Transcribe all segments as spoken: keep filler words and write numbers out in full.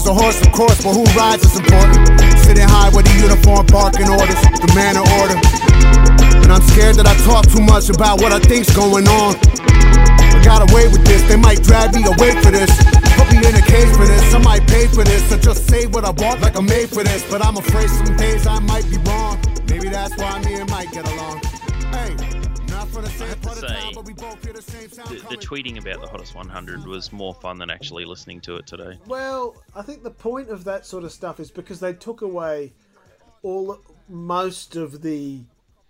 the horse, of course, but who rides is important. Sitting high with the uniform, barking orders, the man of order. And I'm scared that I talk too much about what I think's going on. I got away with this, they might drag me away for this. Put me in a cage for this, I might pay for this. Or just say what I want like I'm made for this. But I'm afraid some days I might be wrong. Maybe that's why me and Mike get along. Hey, not for the same part of town, but we both hear the same sound. The, the tweeting about the Hottest one hundred was more fun than actually listening to it today. Well, I think the point of that sort of stuff is because they took away all most of the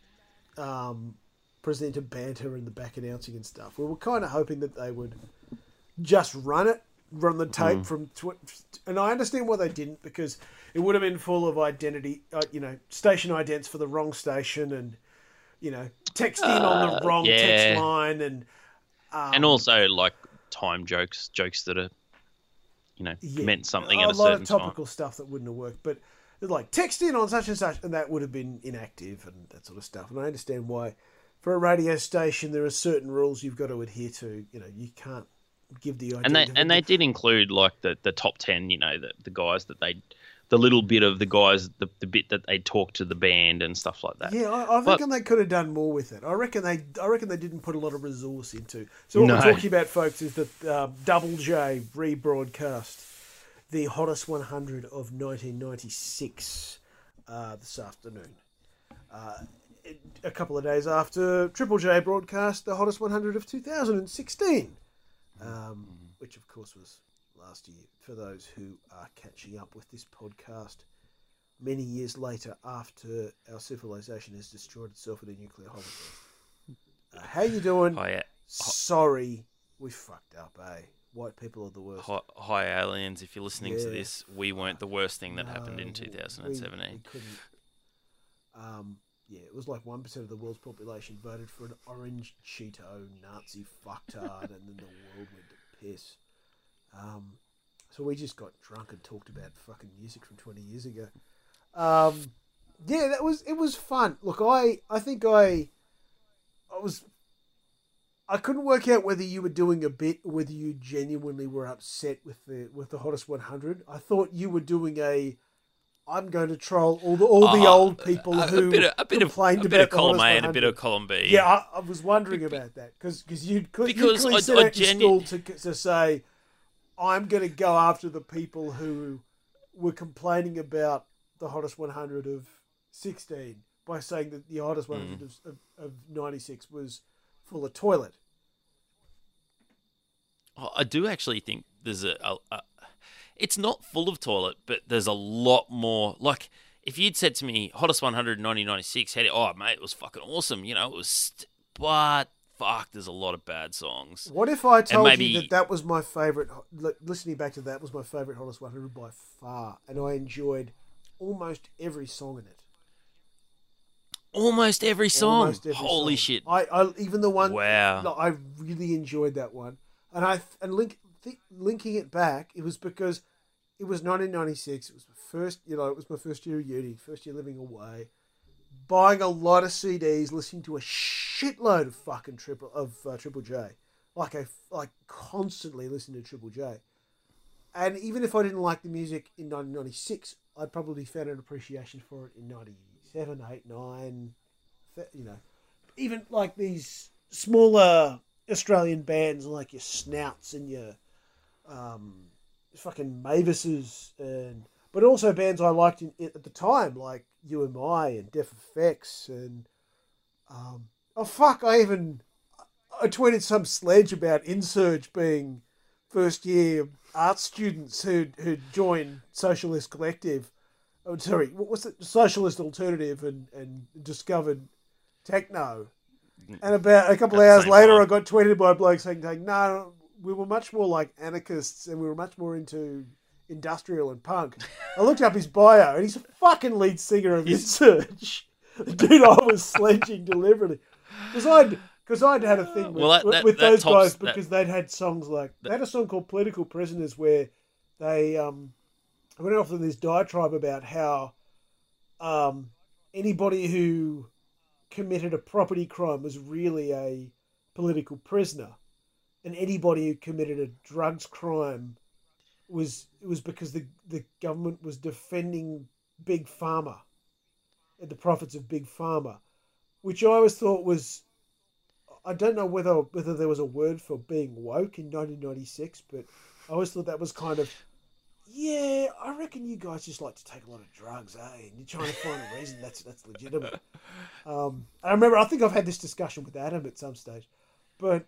um, presenter banter and the back announcing and stuff. We were kind of hoping that they would just run it, run the tape mm. from... Tw- and I understand why they didn't, because it would have been full of identity, uh, you know, station idents for the wrong station and, you know, texting uh, on the wrong yeah. text line and... Um, and also, like, time jokes, jokes that are, you know, yeah, meant something at a, a certain time. A lot of topical time. stuff that wouldn't have worked, but like text in on such and such, and that would have been inactive and that sort of stuff. And I understand why, for a radio station, there are certain rules you've got to adhere to. You know, you can't give the idea. And they and they did include like the, the top ten. You know, the the guys that they, the little bit of the guys, the, the bit that they talk to the band and stuff like that. Yeah, I, I but, reckon they could have done more with it. I reckon they I reckon they didn't put a lot of resource into. So what no. we're talking about, folks, is that um, Double J rebroadcast the Hottest one hundred of nineteen ninety-six uh, this afternoon. Uh, it, a couple of days after Triple J broadcast the Hottest one hundred of two thousand sixteen, um, which of course was last year, for those who are catching up with this podcast many years later after our civilization has destroyed itself in a nuclear holocaust. Uh, how you doing? Hi, uh, Sorry, we fucked up, eh? White people are the worst. Hi, hi aliens, if you're listening yeah. to this, we weren't the worst thing that no, happened in two thousand seventeen. We, we couldn't. Um, yeah, it was like one percent of the world's population voted for an orange Cheeto Nazi fucktard, and then the world went to piss. Um, so we just got drunk and talked about fucking music from twenty years ago. Um, yeah, that was it was fun. Look, I I think I I was I couldn't work out whether you were doing a bit or whether you genuinely were upset with the with the Hottest one hundred. I thought you were doing a I'm going to troll all the all the oh, old people a, who a bit of, a bit complained of, a about bit of the column Hottest A and a bit of column B. Yeah, I, I was wondering about that because because you could because you I, set I out genu- your stall to to say I'm going to go after the people who were complaining about the Hottest one hundred of sixteen by saying that the Hottest one hundred mm. of, of, of ninety-six was full of toilet. I do actually think there's a, a, a... It's not full of toilet, but there's a lot more... Like, if you'd said to me, Hottest one hundred nineteen ninety-six, oh, mate, it was fucking awesome. You know, it was... St- but, fuck, there's a lot of bad songs. What if I told maybe... you that that was my favourite... Listening back to that was my favourite Hottest one hundred by far, and I enjoyed almost every song in it. Almost every song? Almost every Holy song. shit. I, I Even the one... Wow. No, I really enjoyed that one. And I and link th- linking it back, it was because it was nineteen ninety-six. It was my first, you know, it was my first year of uni, first year living away, buying a lot of C Ds, listening to a shitload of fucking triple of uh, Triple J, like I like constantly listening to Triple J. And even if I didn't like the music in nineteen ninety-six, I'd probably found an appreciation for it in ninety-seven, eight, nine, you know, even like these smaller Australian bands like your Snouts and your um, fucking Mavises, and but also bands I liked in, at the time like U M I and Def Effects and um, oh fuck, I even I tweeted some sledge about Insurge being first year art students who who joined Socialist Collective. Oh, sorry, what was it? Socialist Alternative and and discovered techno. And about a couple of hours later, time. I got tweeted by a bloke saying, no, we were much more like anarchists and we were much more into industrial and punk. I looked up his bio and he's a fucking lead singer of Insurge. The dude I was sledging deliberately. Because I'd, cause I'd had a thing with, well, that, that, with that those tops, guys because that, they'd had songs like... That, they had a song called Political Prisoners where they um, went off on this diatribe about how um, anybody who... committed a property crime was really a political prisoner, and anybody who committed a drugs crime was it was because the the government was defending Big Pharma and the profits of Big Pharma, which I always thought was, I don't know whether whether there was a word for being woke in nineteen ninety-six, but I always thought that was kind of, yeah, I reckon you guys just like to take a lot of drugs, eh? And you're trying to find a reason that's that's legitimate. Um, I remember, I think I've had this discussion with Adam at some stage, but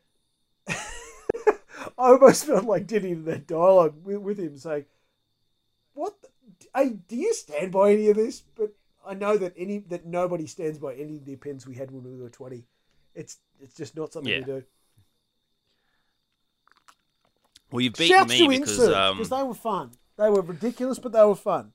I almost felt like getting into that dialogue with, with him, saying, "What? The, hey, do you stand by any of this?" But I know that any that nobody stands by any of the opinions we had when we were twenty. It's it's just not something Yeah. we do. Well, you've beaten Shouts me to because Insert, um, because they were fun. They were ridiculous, but they were fun.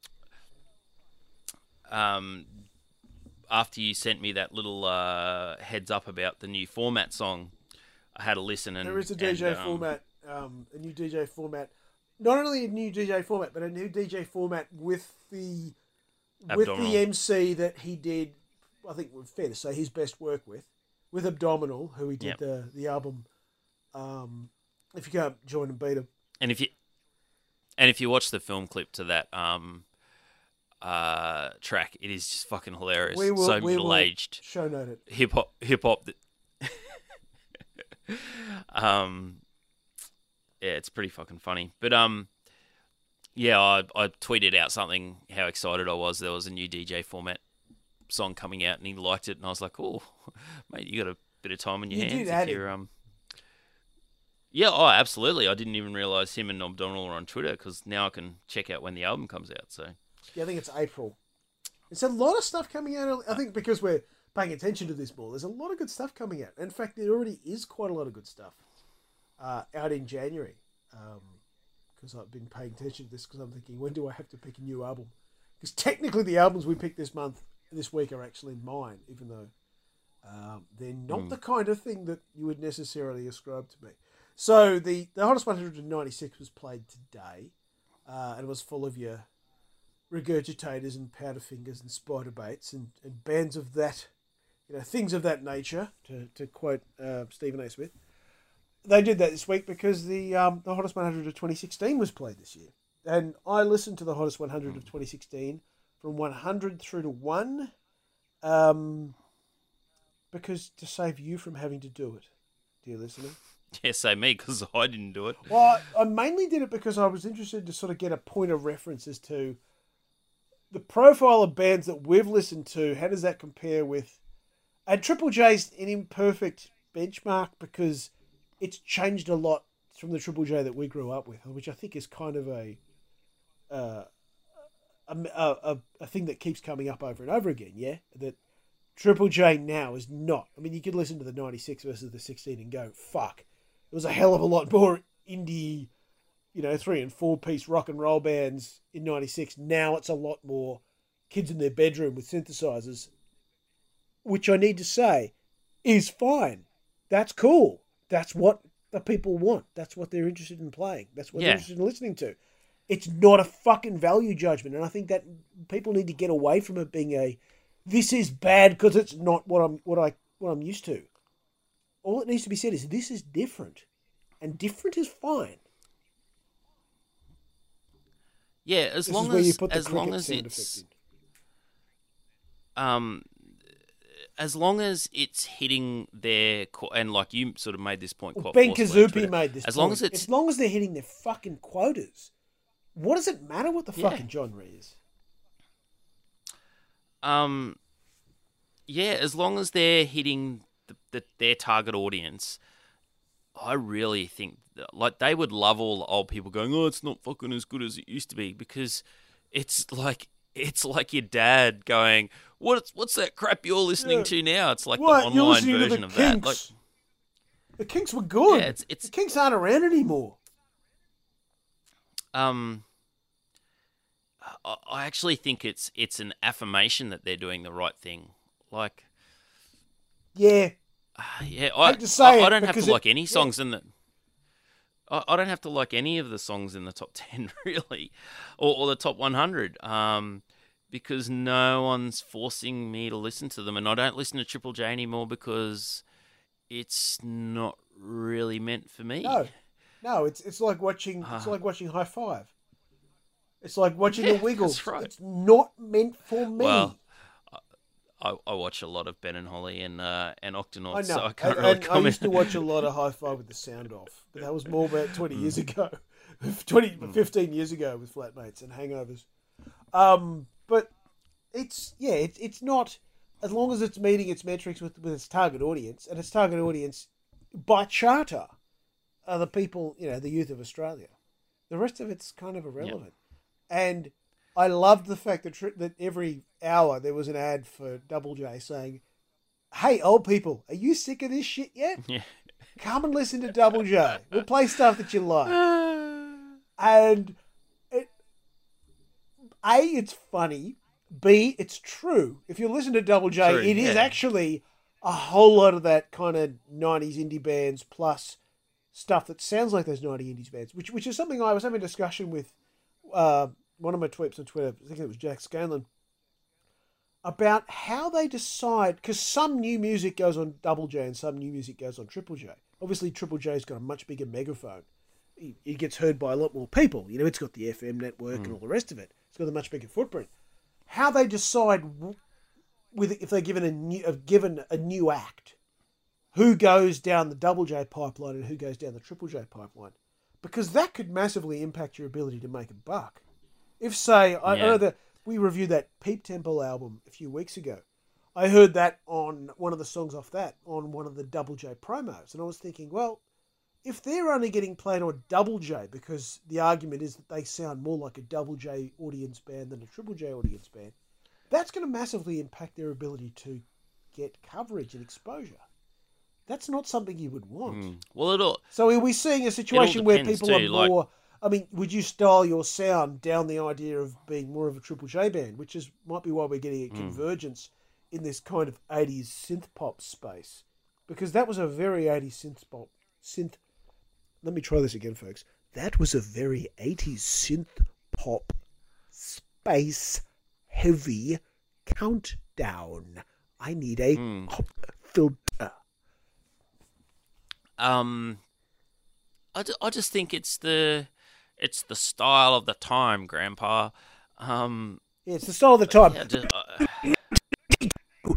um, after you sent me that little uh, heads up about the new format song, I had a listen and There is a D J and, um, format, um, a new D J format. Not only a new D J format, but a new D J format with the with Abdominal. the M C that he did. I think we're fair to say his best work with, with Abdominal, who he did Yep. the the album. Um, if you can't join and beat him, And if you and if you watch the film clip to that um, uh, track, it is just fucking hilarious. we will so we will middle aged show note it. hip hop hip hop. That um, yeah, it's pretty fucking funny. But um, yeah, I I tweeted out something how excited I was. There was a new D J format song coming out, and he liked it, and I was like, oh, mate, you got a bit of time in your You hands did if add you're him. um. Yeah, oh, absolutely. I didn't even realise him and Abdominal are on Twitter because now I can check out when the album comes out. So Yeah, I think it's April. There's a lot of stuff coming out. I think because we're paying attention to this more, there's a lot of good stuff coming out. In fact, there already is quite a lot of good stuff uh, out in January. Because I've been paying attention to this because I'm thinking, when do I have to pick a new album? Because technically the albums we picked this month, this week, are actually mine, even though um, they're not Mm. the kind of thing that you would necessarily ascribe to me. So the, the Hottest one hundred ninety-six was played today, uh, and it was full of your regurgitators and powder fingers and spider baits and, and bands of that, you know, things of that nature, to, to quote uh, Stephen A. Smith. They did that this week because the um, the Hottest one hundred of twenty sixteen was played this year. And I listened to the Hottest one hundred of twenty sixteen from one hundred through to one, um, because to save you from having to do it, dear listener. yeah, say me because I didn't do it. Well, I, I mainly did it because I was interested to sort of get a point of reference as to the profile of bands that we've listened to. How does that compare with... And Triple J's an imperfect benchmark because it's changed a lot from the Triple J that we grew up with, which I think is kind of a uh, a, a, a thing that keeps coming up over and over again, yeah? That Triple J now is not. I mean, you could listen to the ninety-six versus the sixteen and go, fuck. It was a hell of a lot more indie, you know, three and four piece rock and roll bands in ninety-six. Now it's a lot more kids in their bedroom with synthesizers, which I need to say is fine. That's cool. That's what the people want. That's what they're interested in playing. That's what Yeah. they're interested in listening to. It's not a fucking value judgment. And I think that people need to get away from it being a, this is bad because it's not what I'm, what I, what I'm used to. All that needs to be said is this is different, and different is fine. Yeah, as This long is where you as put the as long cricket as sound it's effect in. um as long as it's hitting their co- and like you sort of made this point Well, quite Ben forcefully on Kazupi Twitter. made this as point. long as it's as long as they're hitting their fucking quotas, what does it matter what the Yeah. fucking genre is? um yeah, as long as they're hitting the, the, their target audience, I really think that, like, they would love all the old people going, oh, it's not fucking as good as it used to be, because it's like it's like your dad going, what's what's that crap you're listening Yeah. to now? It's like What? the You're online listening to version the of that. Like, Kinks. The Kinks were good. Yeah, it's- it's- the Kinks aren't around anymore. um, I, I actually think it's it's an affirmation that they're doing the right thing. Like, Yeah, yeah, I, hate to say I, I it, don't have because to it- like any yeah. songs in the. I, I don't have to like any of the songs in the top ten really, or, or the top one hundred, um, because no one's forcing me to listen to them, and I don't listen to Triple J anymore because it's not really meant for me. no, no. It's it's like watching it's Ah. like watching High Five. It's like watching Yeah, the Wiggles. that's right. It's not meant for me. Well, I, I watch a lot of Ben and Holly and uh, and Octonauts, I know. so I can't and, really and comment. I used to watch a lot of Hi-Fi with the sound off, but that was more about twenty years ago, twenty, fifteen years ago with Flatmates and Hangovers. Um, but it's yeah, it's it's not as long as it's meeting its metrics with with its target audience, and its target audience by charter are the people, you know, the youth of Australia. The rest of it's kind of irrelevant, yep. And I loved the fact that tr- that every hour there was an ad for Double J saying, "Hey, old people, are you sick of this shit yet? Yeah. Come and listen to Double J. We'll play stuff that you like." And it, A, it's funny. B, it's true. If you listen to Double J, True, it is yeah. actually a whole lot of that kind of nineties indie bands plus stuff that sounds like those nineties indie bands, which which is something I was having a discussion with uh, one of my tweets on Twitter, I think it was Jack Scanlon, about how they decide, because some new music goes on Double J and some new music goes on Triple J. Obviously, Triple J's got a much bigger megaphone. It gets heard by a lot more people. You know, it's got the F M network mm. and all the rest of it. It's got a much bigger footprint. How they decide with if they're given a new, given a new act, who goes down the Double J pipeline and who goes down the Triple J pipeline, because that could massively impact your ability to make a buck. If, say, I yeah. know that we reviewed that Peep Temple album a few weeks ago. I heard that on one of the songs off that on one of the Double J promos, and I was thinking, well, if they're only getting played on Double J because the argument is that they sound more like a Double J audience band than a Triple J audience band, that's going to massively impact their ability to get coverage and exposure. That's not something you would want. Mm. Well, it'll. So are we seeing a situation where people too, are like... more... I mean, would you style your sound down the idea of being more of a Triple J band, which is might be why we're getting a convergence mm. in this kind of eighties synth pop space? Because that was a very eighties synth pop... synth. Let me try this again, folks. That was a very eighties synth pop space heavy countdown. I need a mm. pop filter. Um, I, d- I just think it's the it's the style of the time, Grandpa. Um, yeah, it's the style of the time. Yeah, just, uh,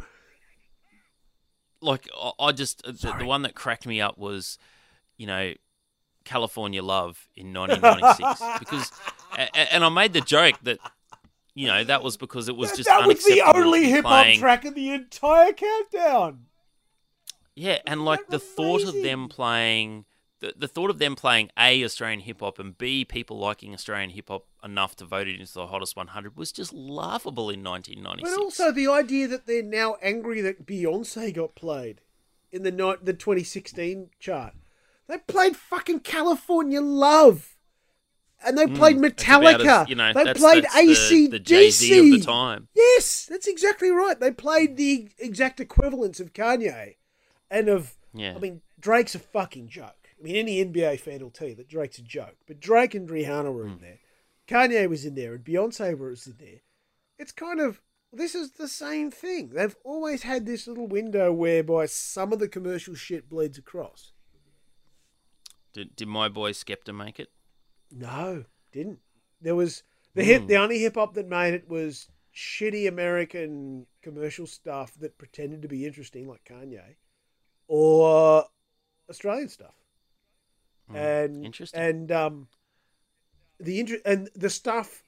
like I, I just the, the one that cracked me up was, you know, California Love in nineteen ninety-six because, and I made the joke that, you know, that was because it was just that was the unacceptable only to be hip hop playing... track in the entire countdown. Yeah, and like the amazing? thought of them playing, the, the thought of them playing A, Australian hip hop, and B, people liking Australian hip hop enough to vote it into the hottest one hundred was just laughable in nineteen ninety-six. But also the idea that they're now angry that Beyonce got played in the night the twenty sixteen chart. They played fucking California Love. And they played mm, Metallica. As, you know, they that's, played that's A C D C. The, the Jay-Z of the time. Yes, that's exactly right. They played the exact equivalents of Kanye and of, yeah. I mean, Drake's a fucking joke. I mean, any N B A fan will tell you that Drake's a joke. But Drake and Rihanna were mm. in there. Kanye was in there and Beyonce was in there. It's kind of, this is the same thing. They've always had this little window whereby some of the commercial shit bleeds across. Did, did my boy Skepta make it? No, didn't. There was the hip. Mm. The only hip hop that made it was shitty American commercial stuff that pretended to be interesting, like Kanye, or Australian stuff. Mm. And interesting. And um, the inter- and the stuff.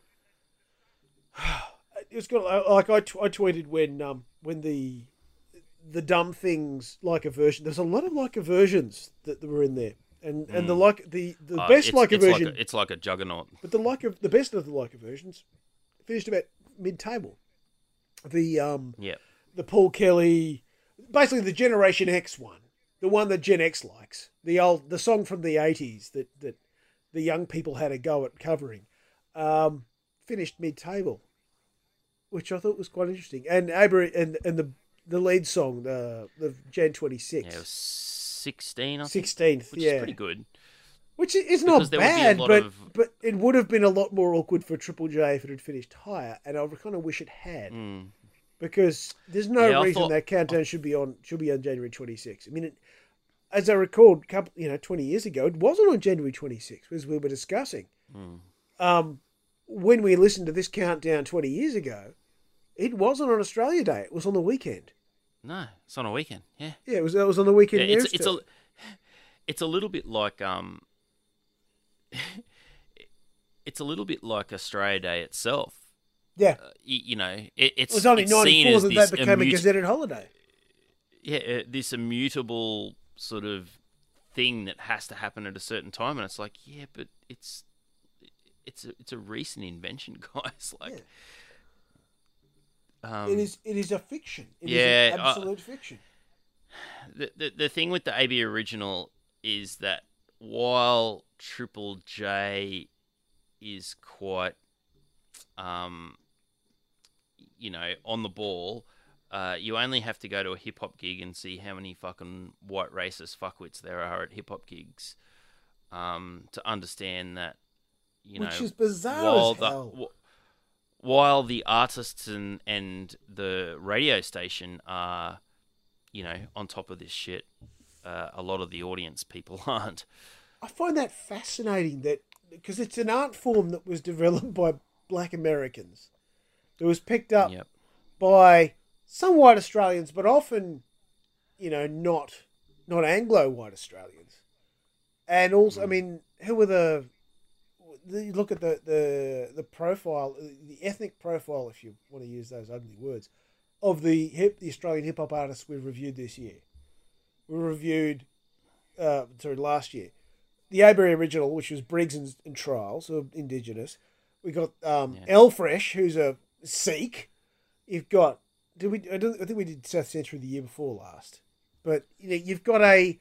It's got like I, t- I tweeted when um when the the dumb things like a version. There's a lot of like versions that, that were in there. And and mm. the like the, the uh, best it's, Leica it's version, like a, it's like a juggernaut. But the Leica, the best of the Leica versions, finished about mid-table. The um, yeah, the Paul Kelly, basically the Generation X one, the one that Gen X likes, the old the song from the eighties that that the young people had a go at covering, um, finished mid-table, which I thought was quite interesting. And Aber and and the the lead song, the the Jan twenty-six. Yeah, it was sixteen, I think. sixteenth, which yeah. is pretty good. Which is not bad, but, of... but it would have been a lot more awkward for Triple J if it had finished higher, and I kind of wish it had. Mm. Because there's no yeah, reason thought... that countdown should be on should be on January twenty-sixth. I mean, it, as I recalled, couple, you know, twenty years ago, it wasn't on January twenty-sixth, as we were discussing. Mm. Um, when we listened to this countdown twenty years ago, it wasn't on Australia Day. It was on the weekend. No, it's on a weekend. Yeah, Yeah, it was. It was on the weekend. yeah news it's it's too. a it's a little bit like um, it's a little bit like Australia Day itself. yeah. Uh, you, you know, it, it's It was only it's seen ninety-four as that this that became a immut- gazetted holiday. yeah, uh, this immutable sort of thing that has to happen at a certain time, and it's like, yeah, but it's it's a, it's a recent invention, guys. Like, um, It is. It is a fiction. It yeah, is an I- absolute fiction. the, the the thing with the A B original is that while Triple J is quite, um, you know, on the ball. Uh, you only have to go to a hip hop gig and see how many fucking white racist fuckwits there are at hip hop gigs, um, to understand that, you Which know, is bizarre while as the hell. wh- while the artists and and the radio station are, you know, on top of this shit, uh, a lot of the audience people aren't. I find that fascinating that because it's an art form that was developed by Black Americans. It was picked up Yep. by some white Australians, but often, you know, not not Anglo white Australians. And also, I mean, who were the? the you look at the, the the profile, the ethnic profile, if you want to use those ugly words, of the hip the Australian hip hop artists we've reviewed this year. We reviewed, uh, sorry, last year, the Avery original, which was Briggs and, and Trials, so Indigenous. We got um, Yeah. El Fresh, who's a Sikh. You've got. Did we? I, don't, I think we did South Century the year before last, but you know you've got a.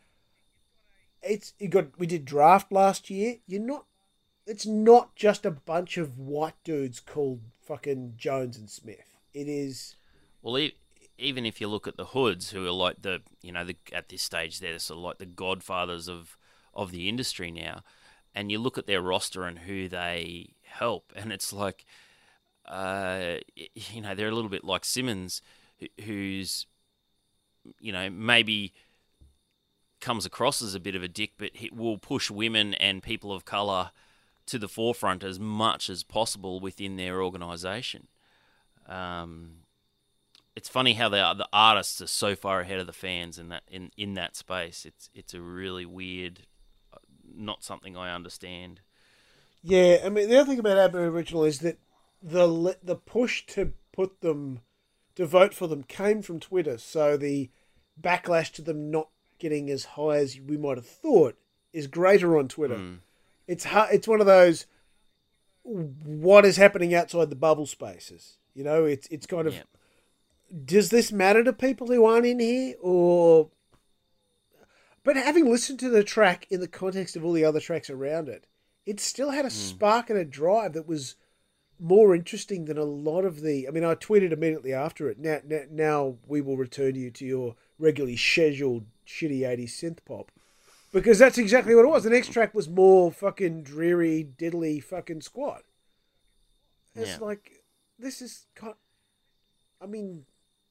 It's you got. We did Draft last year. You're not. It's not just a bunch of white dudes called fucking Jones and Smith. It is. Well, e- even if you look at the Hoods, who are like the, you know, the, at this stage they're sort of like the godfathers of of the industry now, and you look at their roster and who they help, and it's like, uh, you know, they're a little bit like Simmons, who- who's, you know, maybe comes across as a bit of a dick, but he will push women and people of colour to the forefront as much as possible within their organisation. Um, it's funny how they are, the artists are so far ahead of the fans in that in, in that space. It's it's a really weird, uh, not something I understand. Yeah, I mean the other thing about Aboriginal is that the le- the push to put them to vote for them came from Twitter, so the backlash to them not getting as high as we might have thought is greater on Twitter. Mm. It's hard, it's one of those what is happening outside the bubble spaces. You know, it's it's kind of Yep. does this matter to people who aren't in here or but having listened to the track in the context of all the other tracks around it, it still had a spark and a drive that was more interesting than a lot of the I mean I tweeted immediately after it. Now now, now we will return you to your regularly scheduled shitty eighties synth pop. Because that's exactly what it was. The next track was more fucking dreary, diddly fucking squat. It's Yeah. like, this is, kind I mean,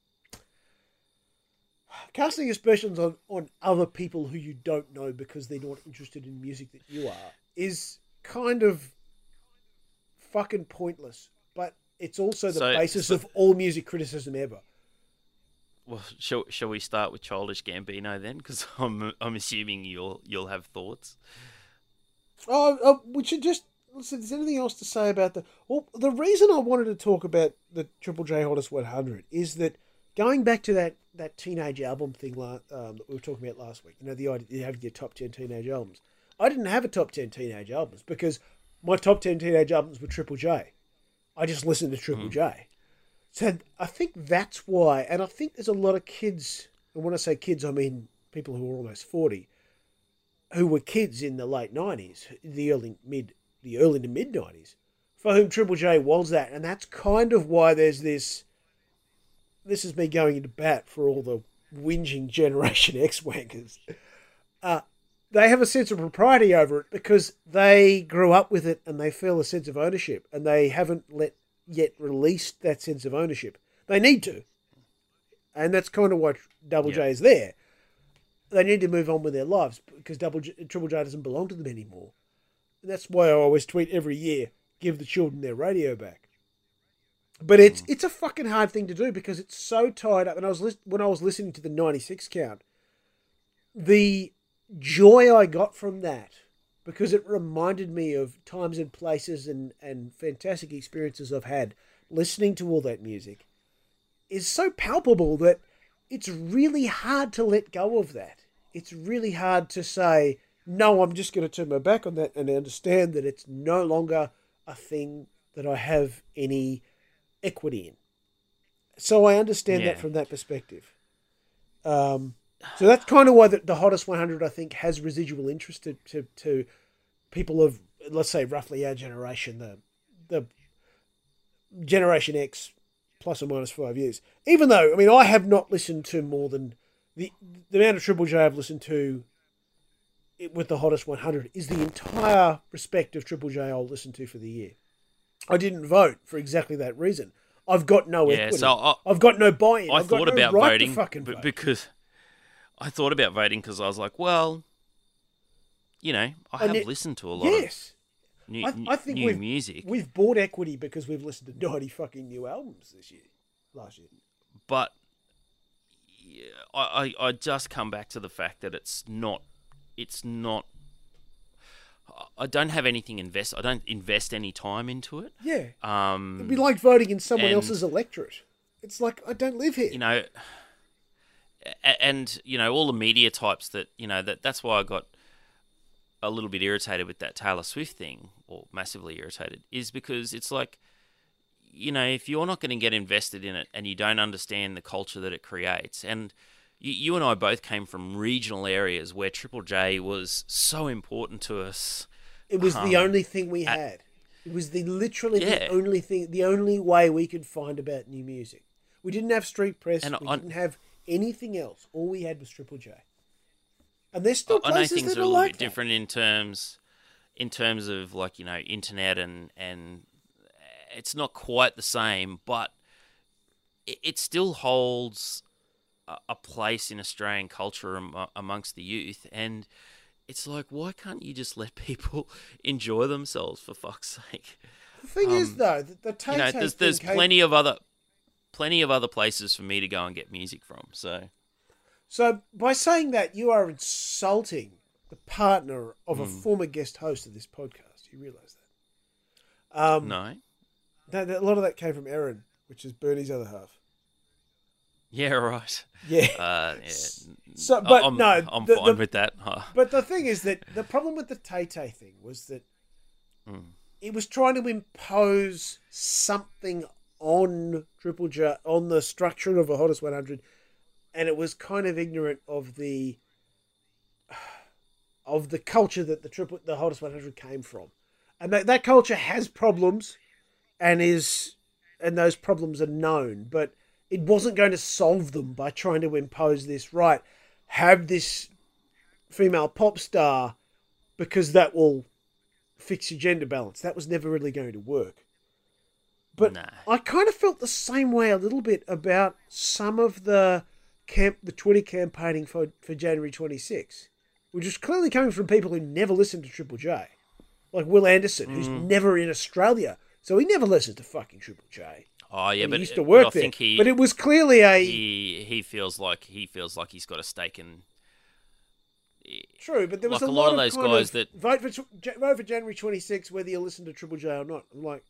casting aspersions on, on other people who you don't know because they're not interested in music that you are is kind of fucking pointless. But it's also the So- basis so- of all music criticism ever. Well, shall shall we start with Childish Gambino then? Because I'm I'm assuming you'll you'll have thoughts. Oh, oh, we should just listen. Is there anything else to say about the? Well, the reason I wanted to talk about the Triple J Hottest one hundred is that going back to that, that teenage album thing la- um, that we were talking about last week. You know, the idea you have your top ten teenage albums. I didn't have a top ten teenage albums because my top ten teenage albums were Triple J. I just listened to Triple Mm. J. So I think that's why, and I think there's a lot of kids. And when I say kids, I mean people who are almost forty, who were kids in the late nineties, the early mid, the early to mid nineties, for whom Triple J was that, and that's kind of why there's this. This is me going into bat for all the whinging Generation X wankers. Uh, they have a sense of propriety over it because they grew up with it and they feel a sense of ownership, and they haven't let yet released that sense of ownership. They need to, and that's kind of why Double Yeah. J is there. They need to move on with their lives because Double J, Triple J doesn't belong to them anymore. And that's why I always tweet every year, give the children their radio back. But it's it's a fucking hard thing to do because it's so tied up. And I was lis- when I was listening to the ninety-six count, the joy I got from that, because it reminded me of times and places and, and fantastic experiences I've had listening to all that music, is so palpable that it's really hard to let go of that. It's really hard to say, no, I'm just going to turn my back on that and understand that it's no longer a thing that I have any equity in. So I understand Yeah. that from that perspective. Um, so that's kind of why the, the Hottest one hundred, I think, has residual interest to, to, to people of, let's say, roughly our generation, the the Generation X plus or minus five years. Even though, I mean, I have not listened to more than the the amount of Triple J I've listened to it with the Hottest one hundred is the entire respective Triple J I'll listen to for the year. I didn't vote for exactly that reason. I've got no Yeah, equity. so I- I've got no buy-in. I I've got thought no about right voting to fucking b- vote. because I thought about voting because I was like, well, you know, I And have it- listened to a lot yes. of new, I, I think new we've, music, we've bought equity because we've listened to ninety fucking new albums this year, last year. but yeah, I, I I just come back to the fact that it's not, it's not. I don't have anything invest. I don't invest any time into it. Yeah. Um, It'd be like voting in someone and- else's electorate. It's like, I don't live here. you know, a- and you know all the media types that you know that that's why I got a little bit irritated with that Taylor Swift thing, or massively irritated, is because it's like, you know, if you're not going to get invested in it and you don't understand the culture that it creates, and you, you and I both came from regional areas where Triple J was so important to us. It was the um, only thing we at- had. It was the literally the Yeah. only thing, the only way we could find about new music. We didn't have street press. And we I- didn't have anything else. All we had was Triple J. And there's still I know places things that are are a little like bit that. different in terms, in terms of like you know internet and and it's not quite the same, but it, it still holds a, a place in Australian culture am, amongst the youth. And it's like, why can't you just let people enjoy themselves for fuck's sake? The thing is, um, though, the, the Tay You know, Tay there's thing there's came- plenty of other plenty of other places for me to go and get music from. So So by saying that, you are insulting the partner of a Hmm. former guest host of this podcast. You realise that? Um, no, that, that- a lot of that came from Erin, which is Bernie's other half. yeah, right. Yeah. Uh, yeah. So, I- but I'm, no, I'm the- fine the- with that. Huh. But the thing is that the problem with the Tay Tay thing was that Mm. it was trying to impose something on Triple J, on the structure of a Hottest one hundred, and it was kind of ignorant of the of the culture that the triple the Hottest one hundred came from, and that that culture has problems, and is and those problems are known, but it wasn't going to solve them by trying to impose this right. Have this female pop star because that will fix your gender balance. That was never really going to work. But Nah. I kind of felt the same way a little bit about some of the camp, the Twitter campaigning for, for January twenty-sixth, which is clearly coming from people who never listened to Triple J. Like Will Anderson, who's Mm. never in Australia. So he never listened to fucking Triple J. Oh yeah, And but he used to but work I there. think he, but it was clearly a... he he feels like he feels like he's got a stake in. True, but there was Like a, a lot lot of those kind guys of that- vote for tw- Ja- vote for January twenty-sixth, whether you listen to Triple J or not. I'm like,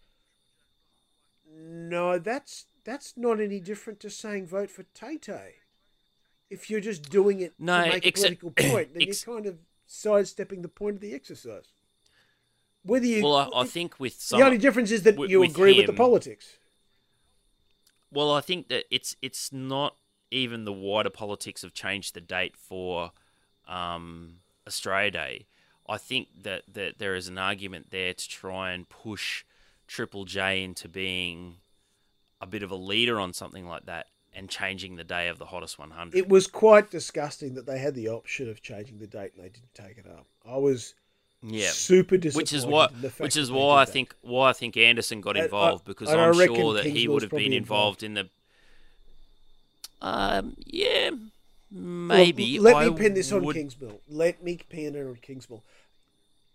no, that's that's not any different to saying vote for Tay Tay. If you're just doing it No, to make except- a political point, then ex- you're kind of sidestepping the point of the exercise. Whether you, Well, I, I think with some, the only difference is that wi- you with agree with the him- politics. well, I think that it's it's not even the wider politics have changed the date for um, Australia Day. I think that, that there is an argument there to try and push Triple J into being a bit of a leader on something like that and changing the day of the Hottest one hundred. It was quite disgusting that they had the option of changing the date and they didn't take it up. I was yeah. super disappointed. Which is why, in the fact which that is they why I did that. think why I think Anderson got And I- involved because and I I'm reckon sure that he Kingswell's would have been probably involved involved. in the. Um. Yeah. Maybe. Well, let I me pin this on would- Kingsmill. Let me pin it on Kingsmill.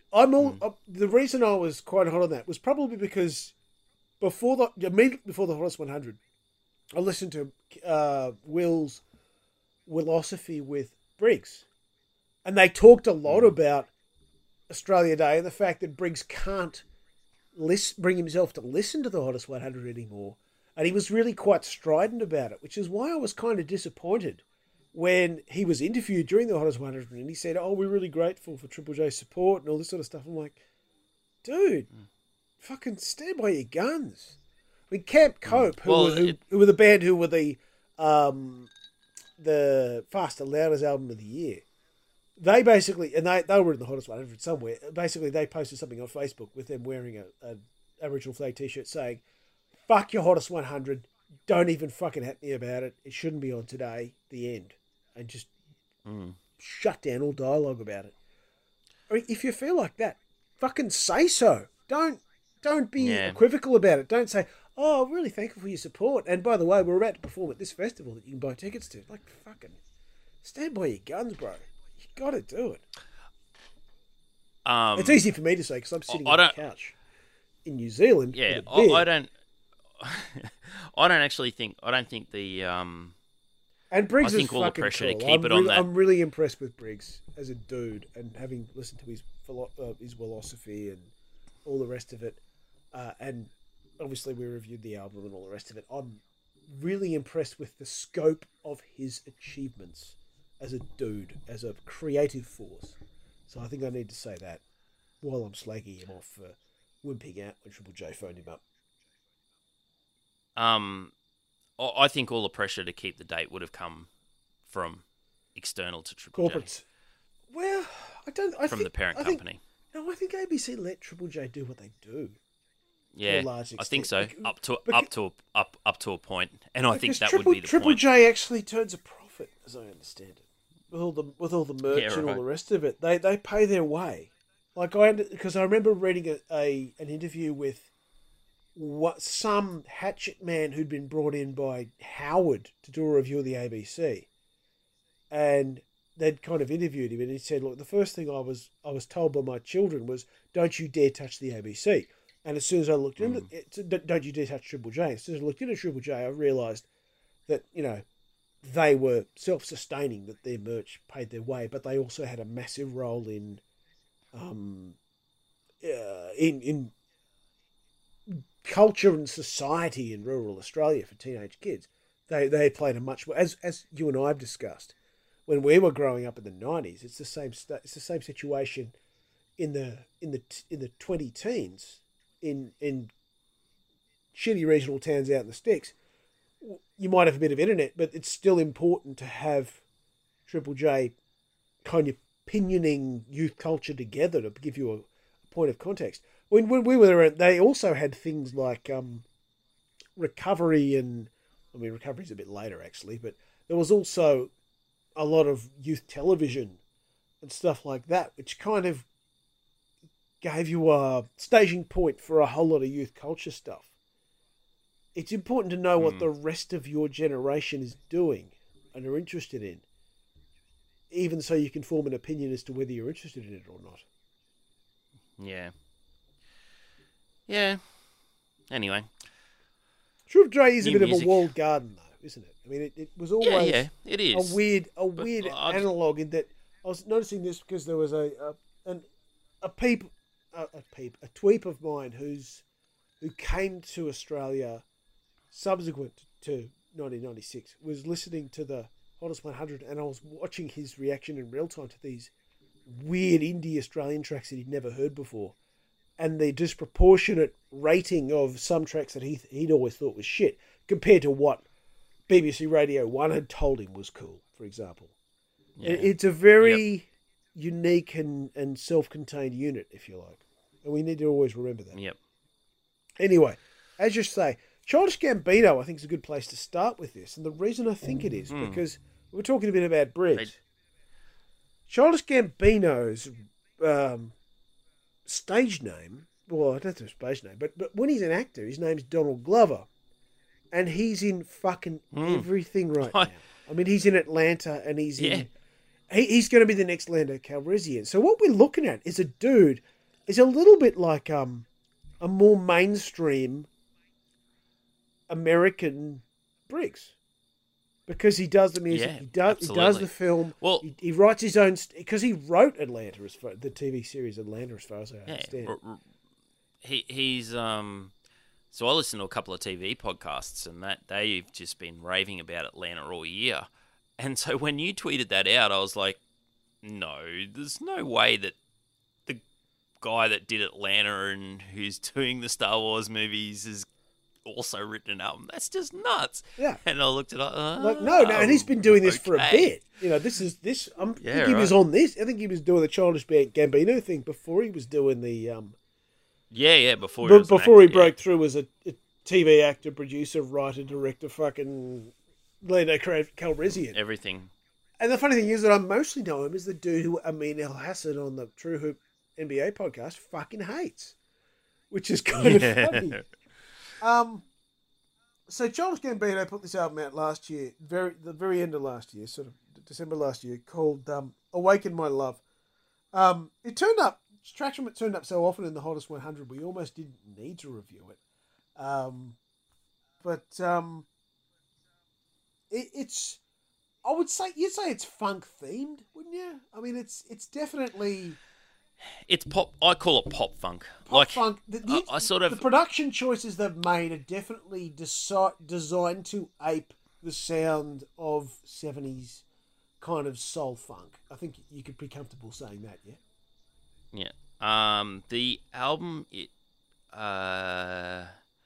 I'm all mm. uh, the reason I was quite hot on that was probably because before the immediately before the Hottest one hundred, I listened to uh, Will's Willosophy with Briggs, and they talked a lot mm. about Australia Day and the fact that Briggs can't list, bring himself to listen to the Hottest one hundred anymore, and he was really quite strident about it, which is why I was kind of disappointed when he was interviewed during the Hottest one hundred and he said, oh, we're really grateful for Triple J's support and all this sort of stuff. I'm like, dude, mm. fucking stand by your guns. I mean, Camp Cope, who, well, were, who, it... who were the band who were the um, the Faster Loudest album of the year, they basically, and they, they were in the Hottest one hundred somewhere, basically they posted something on Facebook with them wearing a, a Aboriginal flag t-shirt saying, fuck your Hottest one hundred, don't even fucking at me about it, it shouldn't be on today, the end. And just mm. shut down all dialogue about it. I mean, if you feel like that, fucking say so. Don't don't be yeah. equivocal about it. Don't say, oh, I'm really thankful for your support. And by the way, we're about to perform at this festival that you can buy tickets to. Like, fucking stand by your guns, bro. You got to do it. Um, it's easy for me to say because I'm sitting I on don't, the couch in New Zealand. Yeah, I, I don't. I don't actually think. I don't think the. Um, And Briggs I think is all the fucking pressure cool. to keep I'm it really, on that. I'm really impressed with Briggs as a dude, and having listened to his philo- uh, his philosophy and all the rest of it, uh, and obviously we reviewed the album and all the rest of it. I'm really impressed with the scope of his achievements as a dude, as a creative force. So I think I need to say that while I'm slagging him off for wimping out when Triple J phoned him up. Um. I think all the pressure to keep the date would have come from external to Triple Corporates. J. Well, I don't. I from think, the parent I company. Think, no, I think A B C let Triple J do what they do. Yeah, I think so. Because, up to because, up to up up to a point, and I think that Triple, would be the Triple point. J actually turns a profit, as I understand it, with all the with all the merch yeah, right. and all the rest of it. They they pay their way. Like I, because I remember reading a, a an interview with. What some hatchet man who'd been brought in by Howard to do a review of the A B C, and they'd kind of interviewed him, and he said, "Look, the first thing I was I was told by my children was, don't you dare touch the A B C." And as soon as I looked into mm. it, don't you dare touch Triple J. As soon as I looked into Triple J, I realised that you know they were self-sustaining, that their merch paid their way, but they also had a massive role in, um, uh, in in. culture and society in rural Australia for teenage kids. They they played a much more, as as you and I have discussed, when we were growing up in the nineties. It's the same it's the same situation in the in the in the twenty teens in in shitty regional towns out in the sticks. You might have a bit of internet, but it's still important to have Triple J kind of pinioning youth culture together to give you a, a point of context. When when we were there, they also had things like um, recovery and, I mean, recovery's a bit later actually, but there was also a lot of youth television and stuff like that, which kind of gave you a staging point for a whole lot of youth culture stuff. It's important to know mm. what the rest of your generation is doing and are interested in, even so you can form an opinion as to whether you're interested in it or not. Yeah. Yeah. Anyway. Triple J is a New bit music. of a walled garden, though, isn't it? I mean, it, it was always yeah, yeah, it is. a weird, a but weird I'd... analog in that I was noticing this because there was a a an, a peep, a, a peep, a tweep of mine who's who came to Australia subsequent to nineteen ninety-six was listening to the Hottest one hundred, and I was watching his reaction in real time to these weird indie Australian tracks that he'd never heard before. And the disproportionate rating of some tracks that he, he'd always thought was shit compared to what B B C Radio one had told him was cool, for example. Yeah. It's a very yep. unique and, and self-contained unit, if you like. And we need to always remember that. Yep. Anyway, as you say, Childish Gambino, I think, is a good place to start with this. And the reason I think it is, mm. because we're talking a bit about Briggs. They... Childish Gambino's... Um, stage name, well, I don't know his stage name, but, but when he's an actor, his name's Donald Glover. And he's in fucking mm. everything right now. I mean, he's in Atlanta and he's yeah. in... He, he's going to be the next Lando Calrissian. So what we're looking at is a dude is a little bit like um a more mainstream American Briggs. Because he does the music, Yeah, he does absolutely. he does the film. Well- he, he writes his own because he wrote Atlanta as far the T V series Atlanta as far as I Yeah, understand. r- r- he he's um. So I listen to a couple of T V podcasts, and that they've just been raving about Atlanta all year. And so when you tweeted that out, I was like, no, there's no way that the guy that did Atlanta and who's doing the Star Wars movies has also written an album. That's just nuts. Yeah. And I looked at it, oh, Like no, no, and he's been doing this for a okay. bit. You know, this is this. I'm, Yeah, I think he was right. on this. I think he was doing the Childish Gambino thing before he was doing the um. Yeah, yeah, before he, b- was an before he actor, yeah. broke through as a, a T V actor, producer, writer, director, fucking Leonardo Calrissian. Everything. And the funny thing is that I mostly know him as the dude who Amin El Hassan on the True Hoop N B A podcast fucking hates, which is kind Yeah. of funny. Um, so Childish Gambino put this album out last year, very the very end of last year, sort of December last year, called um, "Awaken My Love." Um, it turned up. Tracks from it turned up so often in the Hottest one hundred, we almost didn't need to review it. Um, but um, it, it's. I would say you'd say it's funk themed, wouldn't you? I mean, it's it's definitely It's pop. I call it pop funk. pop like funk. The, the, I, I sort of the production choices they've made are definitely desi- designed to ape the sound of seventies kind of soul funk. I think you could be comfortable saying that, yeah. Yeah. Um. The album. It. Uh.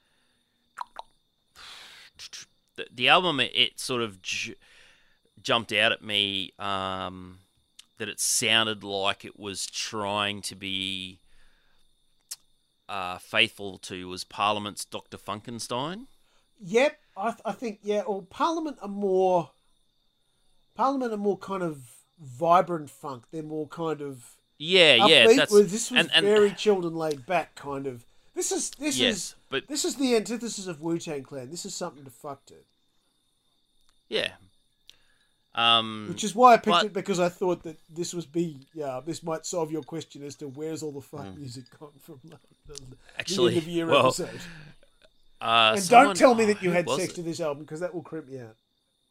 The, the album. It, it sort of j- jumped out at me. Um. That it sounded like it was trying to be. Uh, faithful to was Parliament's Doctor Funkenstein. Yep, I, th- I think yeah. Or Parliament are more. Parliament are more kind of vibrant funk. They're more kind of. Yeah, yeah. upbeat, That's whereas this was and, and, very chilled and laid back, kind of. This is this yes, is but this is the antithesis of Wu-Tang Clan. This is something to fuck to, yeah. Um. which is why I picked but- it because I thought that this was be yeah this might solve your question as to where's all the fuck Mm. music gone from the, the, Actually, the end of year well, episode. Uh, And someone- don't tell me that you who had was sex it? to this album because that will creep me out.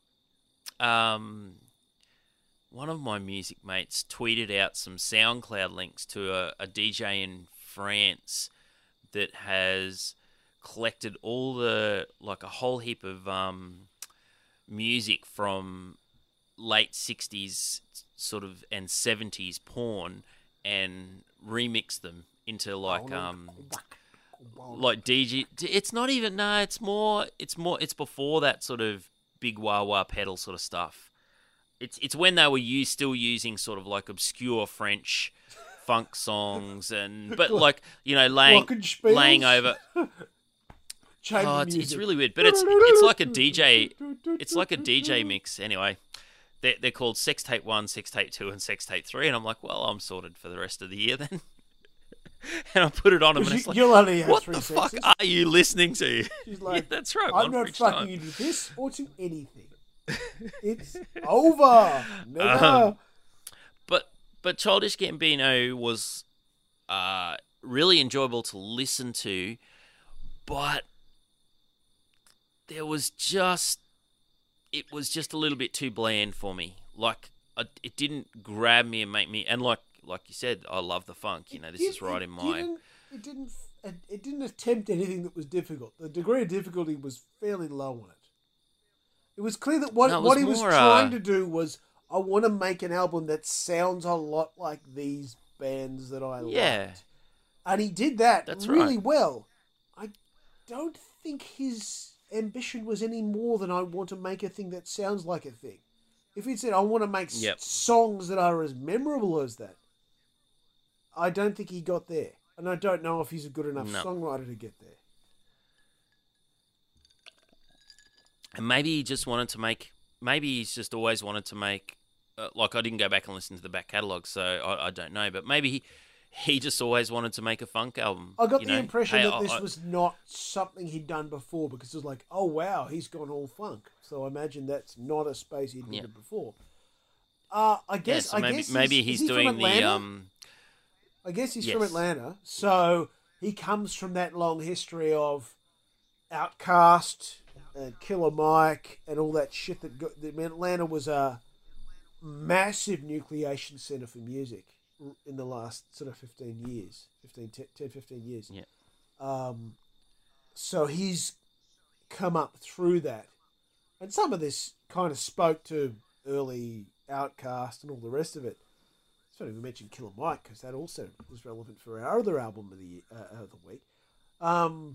Um, one of my music mates tweeted out some SoundCloud links to a, a D J in France that has collected all the like a whole heap of um music from late sixties sort of and seventies porn and remixed them into like um like D J. It's not even no. It's more. It's more. It's before that sort of big wah wah pedal sort of stuff. It's it's when they were you still using sort of like obscure French funk songs and but like you know laying Glockenspiels? laying over. Chamber Oh, it's, it's music. really weird, but it's it's like a D J. It's like a D J mix anyway. They're, they're called Sex Tape One, Sex Tape Two, and Sex Tape Three, and I'm like, well, I'm sorted for the rest of the year then. And I put it on him, and it's like, You'll only have what three the sexes. fuck are you listening to? She's like, yeah, that's right. I'm one for not each fucking time. you to this or to anything. It's over. Never. Um, But but Childish Gambino was uh, really enjoyable to listen to, but there was just it was just a little bit too bland for me. Like I, it didn't grab me and make me. And like like you said, I love the funk. You know, this It- is right it in my. Didn't, it didn't. It, it didn't attempt anything that was difficult. The degree of difficulty was fairly low on it. It was clear that what No, it what was he was more, trying uh, to do was, I want to make an album that sounds a lot like these bands that I Yeah. liked. And he did that That's really right. well. I don't think his ambition was any more than I want to make a thing that sounds like a thing. If he said, I want to make s- Yep. songs that are as memorable as that, I don't think he got there. And I don't know if he's a good enough No. songwriter to get there. And maybe he just wanted to make. Maybe he's just always wanted to make. Uh, like I didn't go back and listen to the back catalogue, so I, I don't know. But maybe he, he just always wanted to make a funk album. I got you the know? impression Hey, that I- this I- was not something he'd done before because it was like, oh wow, he's gone all funk. So I imagine that's not a space he'd Yeah. been before. Uh, I Yeah, guess. so I maybe guess maybe he's, he's is he from doing the Atlanta? um. I guess he's Yes. from Atlanta, so he comes from that long history of Outkast and Killer Mike and all that shit that got. I mean, Atlanta was a massive nucleation center for music in the last sort of fifteen years, fifteen, ten, fifteen years. Yeah. Um, so he's come up through that. And some of this kind of spoke to early Outkast and all the rest of it. It's funny we mentioned Killer Mike because that also was relevant for our other album of the uh, of the week. Um,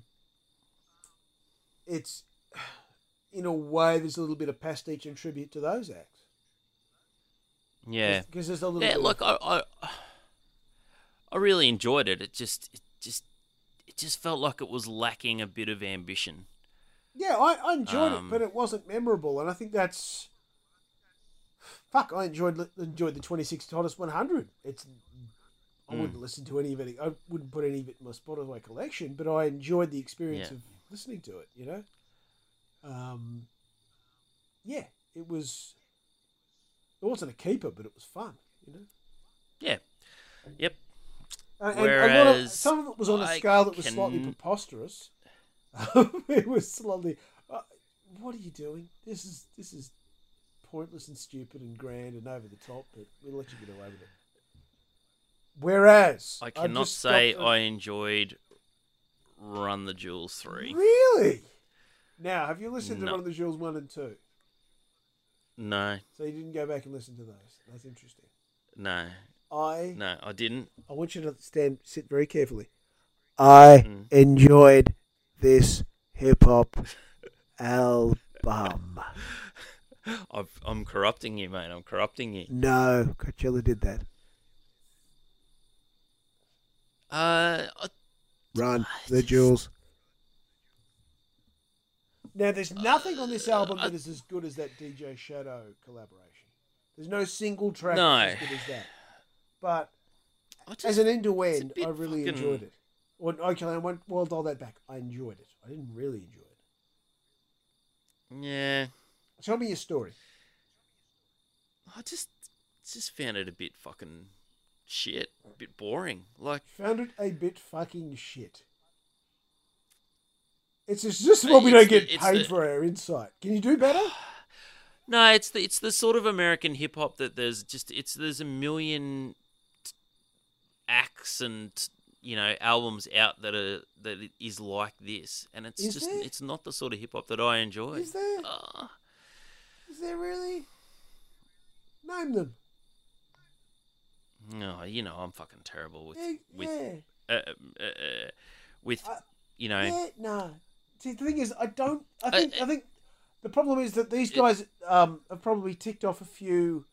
it's, in a way, there's a little bit of pastiche and tribute to those acts. Yeah. Because there's a little Yeah, bit look, of, I, I I really enjoyed it. It just it just it just felt like it was lacking a bit of ambition. Yeah, I, I enjoyed Um, it, but it wasn't memorable, and I think that's fuck. I enjoyed enjoyed the twenty-six Hottest one hundred. It's I Mm. wouldn't listen to any of it. I wouldn't put any of it in my Spotify collection, but I enjoyed the experience Yeah. of listening to it. You know, um, yeah, it was. It wasn't a keeper, but it was fun. You know, Yeah. Yep. and, and a lot of Whereas some of it was on a I scale that was slightly can- preposterous. It was slightly. Uh, what are you doing? This is this is pointless and stupid and grand and over the top, but we'll let you get away with it. Whereas I I've cannot just say stopped- I enjoyed Run the Jewels three. Really? Now, have you listened to No. One of the Jewels one and two? No, So you didn't go back and listen to those. That's interesting. no, I no, I didn't. I want you to stand sit very carefully. I Mm. enjoyed this hip hop album. I've, I'm corrupting you, mate. I'm corrupting you. No, Coachella did that. Uh, I- Run the jewels. Now, there's nothing on this album that is as good as that D J Shadow collaboration. There's no single track No. that's as good as that. But I just, as an end to it's a end, bit I really fucking- enjoyed it. Or, okay, I won't well dial that back. I enjoyed it. I didn't really enjoy it. yeah, Tell me your story. I just just found it a bit fucking shit, a bit boring. Like, Found it a bit fucking shit. It's just, just what we It's don't the- get it's paid the- for our insight. Can you do better? no, it's the it's the sort of American hip hop that there's just it's there's a million t- acts and you know albums out that are that is like this, and it's Is just there? it's not the sort of hip hop that I enjoy. Is there? Uh, Is there really? Name them. no, you know I'm fucking terrible with Yeah, with yeah. uh, uh, uh, with I- you know. Yeah, no. See, the thing is, I don't. I Uh, think. I think the problem is that these guys um, have probably ticked off a few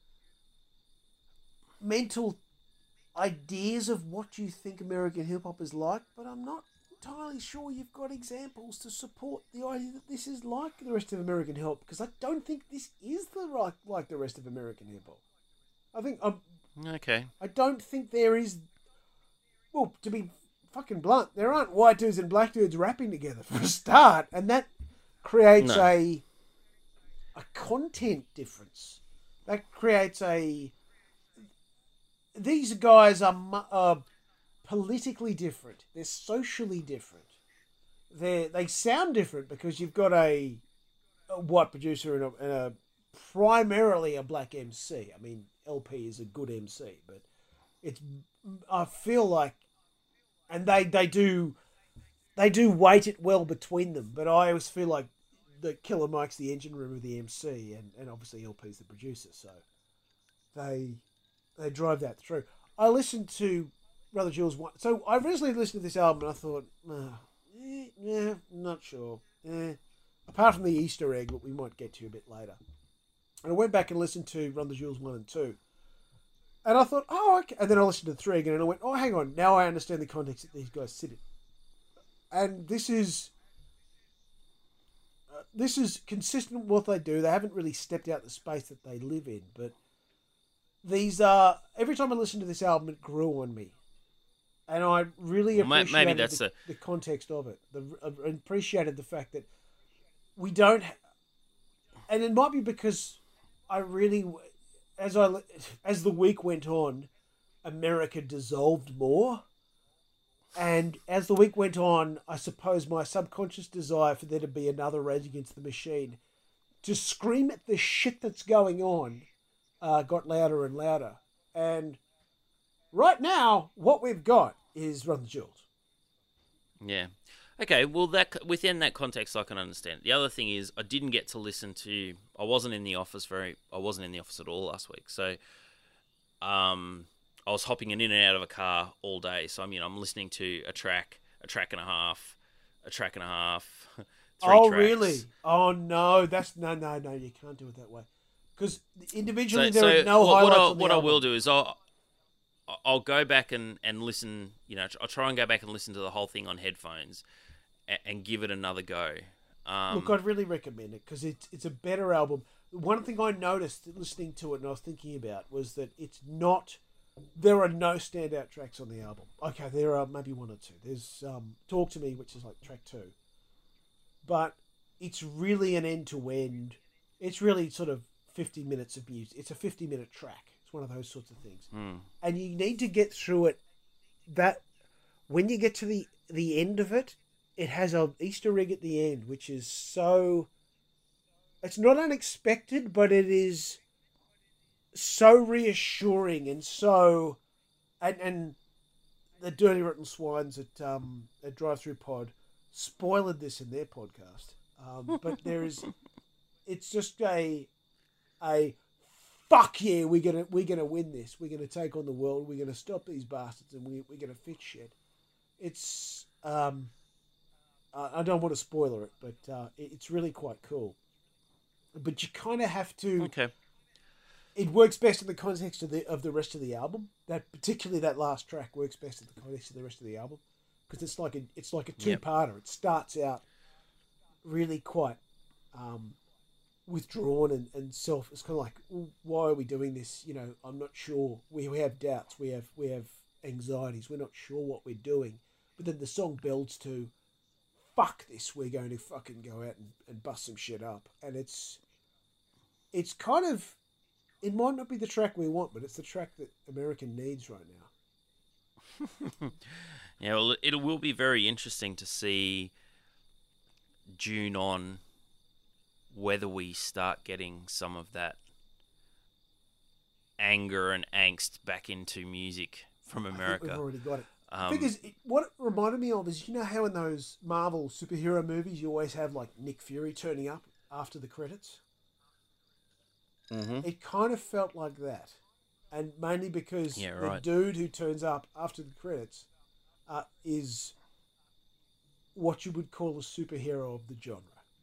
mental ideas of what you think American hip hop is like, but I'm not entirely sure you've got examples to support the idea that this is like the rest of American hip hop. Because I don't think this is the right like the rest of American hip hop. I think I'm. Okay. I don't think there is. Well, to be fucking blunt, there aren't white dudes and black dudes rapping together for a start, and that creates No. a a content difference. That creates a. These guys are mu- uh, politically different. They're socially different. They they sound different because you've got a, a white producer and a, and a primarily a black M C. I mean, L P is a good M C, but it's I feel like, and they they do they do weight it well between them. But I always feel like the Killer Mike's the engine room of the M C, and, and obviously L P's the producer, so they they drive that through. I listened to Brother Jules one, so I originally listened to this album and I thought, oh, eh, yeah, not sure. Eh. Apart from the Easter egg, that we might get to a bit later. And I went back and listened to Run the Jewels one and two. And I thought, oh, okay. And then I listened to three again and I went, oh, hang on. Now I understand the context that these guys sit in. And this is... Uh, this is consistent with what they do. They haven't really stepped out the space that they live in. But these are... Every time I listened to this album, it grew on me. And I really Well, ma- appreciated maybe that's the, a- the context of it. The, I appreciated the fact that we don't... Ha- and it might be because I really, as I as the week went on, America dissolved more. And as the week went on, I suppose my subconscious desire for there to be another Rage Against the Machine to scream at the shit that's going on uh, got louder and louder. And right now, what we've got is Run the Jewels. Yeah. Okay, well, that within that context, I can understand. The other thing is, I didn't get to listen to. I wasn't in the office very. I wasn't in the office at all last week, so um, I was hopping in and out of a car all day. So I mean, I'm listening to a track, a track and a half, a track and a half. Three oh, tracks. Really? Oh no, that's no, no, no. You can't do it that way because individually so, there so are no what, highlights what, I, on the what I album. will do is I'll I'll go back and, and listen. You know, I'll try and go back and listen to the whole thing on headphones. And give it another go. Um, Look, I'd really recommend it because it's it's a better album. One thing I noticed listening to it and I was thinking about was that it's not. There are no standout tracks on the album. Okay, there are maybe one or two. There's um, "Talk to Me," which is like track two, but it's really an end to end. It's really sort of fifty minutes of music. It's a fifty minute track. It's one of those sorts of things, hmm. and you need to get through it. That when you get to the the end of it. It has an Easter egg at the end, which is so... It's not unexpected, but it is so reassuring and so... And, and the Dirty Rotten Swines at, um, at Drive Through Pod spoiled this in their podcast. Um, but there is... It's just a... a fuck yeah, we're gonna we're gonna win this. We're gonna take on the world. We're gonna stop these bastards, and we we're gonna fix shit. It's... Um, I don't want to spoiler it, but uh, it's really quite cool. But you kind of have to. Okay. It works best in the context of the of the rest of the album. That particularly that last track works best in the context of the rest of the album because it's like a it's like a two parter. Yep. It starts out really quite um, withdrawn and, and self. It's kind of like, well, why are we doing this? You know, I'm not sure. We we have doubts. We have we have anxieties. We're not sure what we're doing. But then the song builds to. Fuck this, we're going to fucking go out and, and bust some shit up. And it's it's kind of, it might not be the track we want, but it's the track that America needs right now. Yeah, well, it will be very interesting to see June on whether we start getting some of that anger and angst back into music from America. I think we've already got it. Um, because it, what it reminded me of is, you know how in those Marvel superhero movies you always have like Nick Fury turning up after the credits? mm-hmm. It kind of felt like that. And mainly because yeah, right. the dude who turns up after the credits uh, is what you would call a superhero of the genre.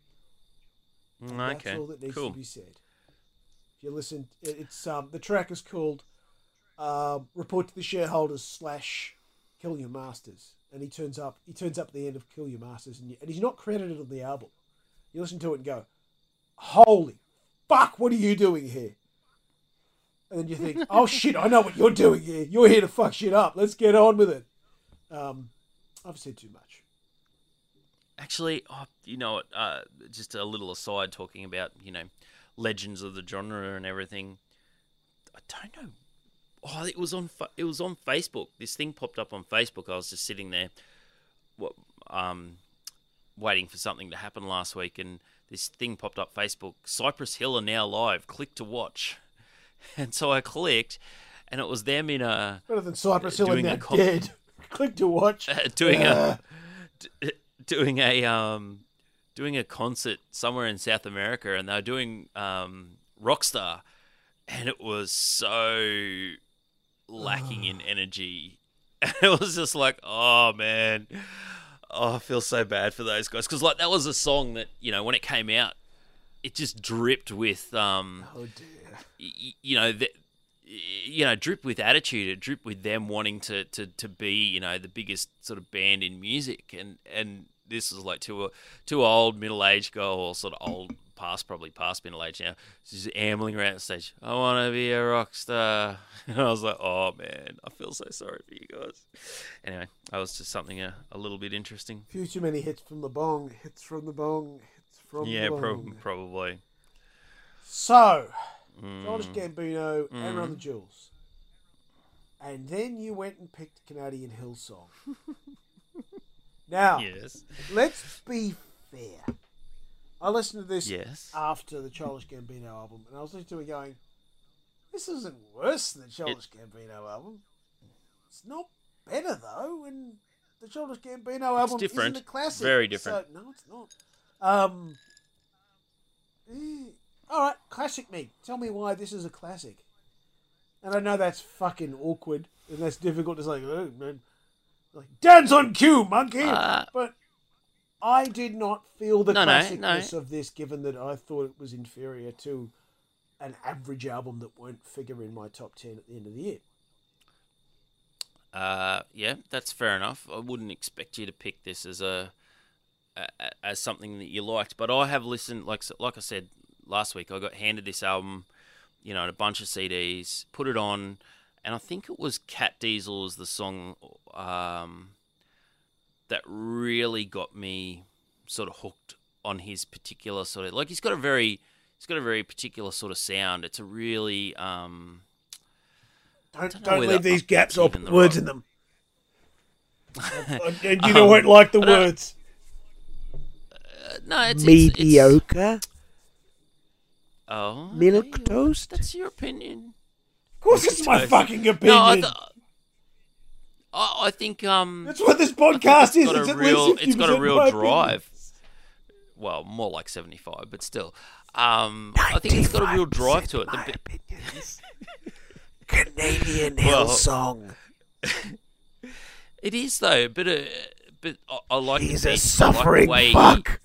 And okay, that's all that needs cool. to be said. If you listen, it's um, the track is called uh, "Report to the Shareholders" slash Kill Your Masters, and he turns up. He turns up at the end of Kill Your Masters, and, you, and he's not credited on the album. You listen to it and go, "Holy fuck! What are you doing here?" And then you think, "Oh shit! I know what you're doing here. You're here to fuck shit up. Let's get on with it." Um, I've said too much. Actually, oh, you know what? Uh, just a little aside, talking about you know legends of the genre and everything. I don't know. Oh, it was on. It was on Facebook. This thing popped up on Facebook. I was just sitting there, what, um, waiting for something to happen last week, and this thing popped up. Facebook. Cypress Hill are now live. Click to watch. And so I clicked, and it was them in a better than Cypress Hill are now com- dead. Click to watch. Uh, doing uh. a d- doing a um doing a concert somewhere in South America, and they were doing um Rockstar, and it was so lacking in energy. It was just like, oh man, oh, I feel so bad for those guys, because like that was a song that, you know, when it came out, it just dripped with um Oh dear. y- you know the, you know drip with attitude. It dripped with them wanting to, to, to be, you know, the biggest sort of band in music, and and this was like two two old middle aged girl, or sort of old past probably past middle age now, she's ambling around the stage. I want to be a rock star. And I was like, oh man, I feel so sorry for you guys. Anyway, that was just something a, a little bit interesting. Few too many hits from the bong. Hits from the bong. Hits from Yeah, the bong. pro- probably. So, Mm. Childish Gambino Mm. and Run the Jewels. and then you went and picked Canadian Hillsong. Now, Yes. let's be fair. I listened to this Yes. after the Childish Gambino album, and I was listening to it going, this isn't worse than the Childish Gambino album. It's not better, though, and the Childish Gambino album different. isn't a classic. Very different. So, no, it's not. Um, eh, all right, classic me. Tell me why this is a classic. And I know that's fucking awkward, and that's difficult to say, oh, man, like, dance on cue, monkey! Uh, but I did not feel the No, no, classicness no. of this, given that I thought it was inferior to an average album that won't figure in my top ten at the end of the year. Uh, yeah, that's fair enough. I wouldn't expect you to pick this as a, a as something that you liked, but I have listened. Like like I said last week, I got handed this album, you know, and a bunch of C Ds, put it on, and I think it was Cat Diesel was the song um, that really got me sort of hooked on his particular sort of, like, he's got a very he's got a very particular sort of sound. It's a really um. Don't, don't don't, know leave whether these gaps that's or put even the words right- in them. and, and you don't won't like the I don't- words. Uh, no, it's it's, it's Mediocre. oh, Milk okay, toast? That's your opinion. Of course, it's my toast. fucking opinion. No, I, th- I, I think um, That's what this I think podcast is. it's got It's a at real, least it's got a fifty percent real my opinion. drive. Well, more like seventy-five, but still, um, I think it's got a real drive to it. The My bit- opinions. Canadian Well, Hillsong. It is though, but uh, but I, I like He's the a beat. suffering I like the way fuck.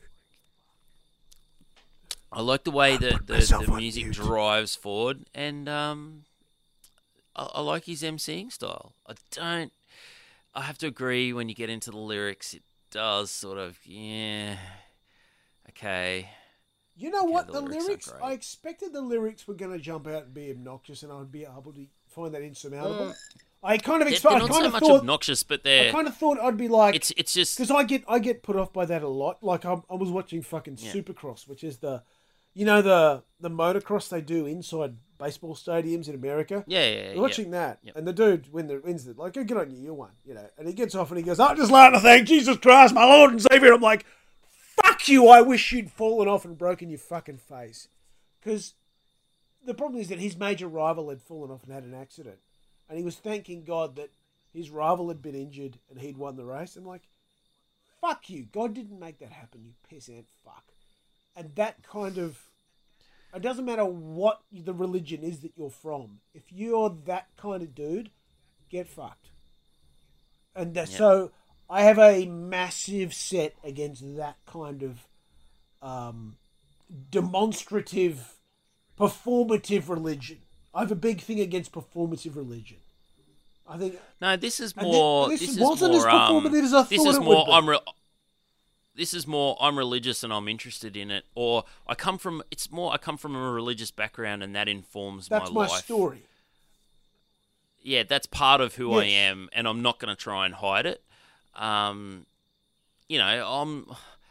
I like the way that put the, myself the on music mute. drives forward, and um, I, I like his emceeing style. I don't. I have to agree. When you get into the lyrics, it does sort of yeah. Okay. You know what? the The lyrics lyrics, aren't great. I expected the lyrics were going to jump out and be obnoxious, and I would be able to find that insurmountable. Mm. I kind of They're, expect. they're I not kind so of much thought. obnoxious, but I they're. kind of thought I'd be like, It's it's just because I get I get put off by that a lot. Like I, I was watching fucking Yeah. Supercross, which is the, you know, the the motocross they do inside baseball stadiums in America. yeah yeah. yeah, We're watching that, Yep. and the dude win the wins it. Like, oh, good on you, you won, you know. And he gets off and he goes, "I just like to thank Jesus Christ, my Lord and Savior." I'm like, "Fuck you! I wish you'd fallen off and broken your fucking face," because the problem is that his major rival had fallen off and had an accident, and he was thanking God that his rival had been injured and he'd won the race. I'm like, "Fuck you! God didn't make that happen, you pissant fuck." And that kind of. It doesn't matter what the religion is that you're from. If you're that kind of dude, get fucked. And that, Yeah. so I have a massive set against that kind of um, demonstrative, performative religion. I have a big thing against performative religion. I think No, this is And thi- more. this This, is wasn't more. as um, performative as I this thought is it more. would be. I'm. Re- this is more. I'm religious and I'm interested in it, or I come from. It's more. I come from a religious background, and that informs that's my my life. story. Yeah, that's part of who I Yes. am, and I'm not going to try and hide it. Um, you know, I'm.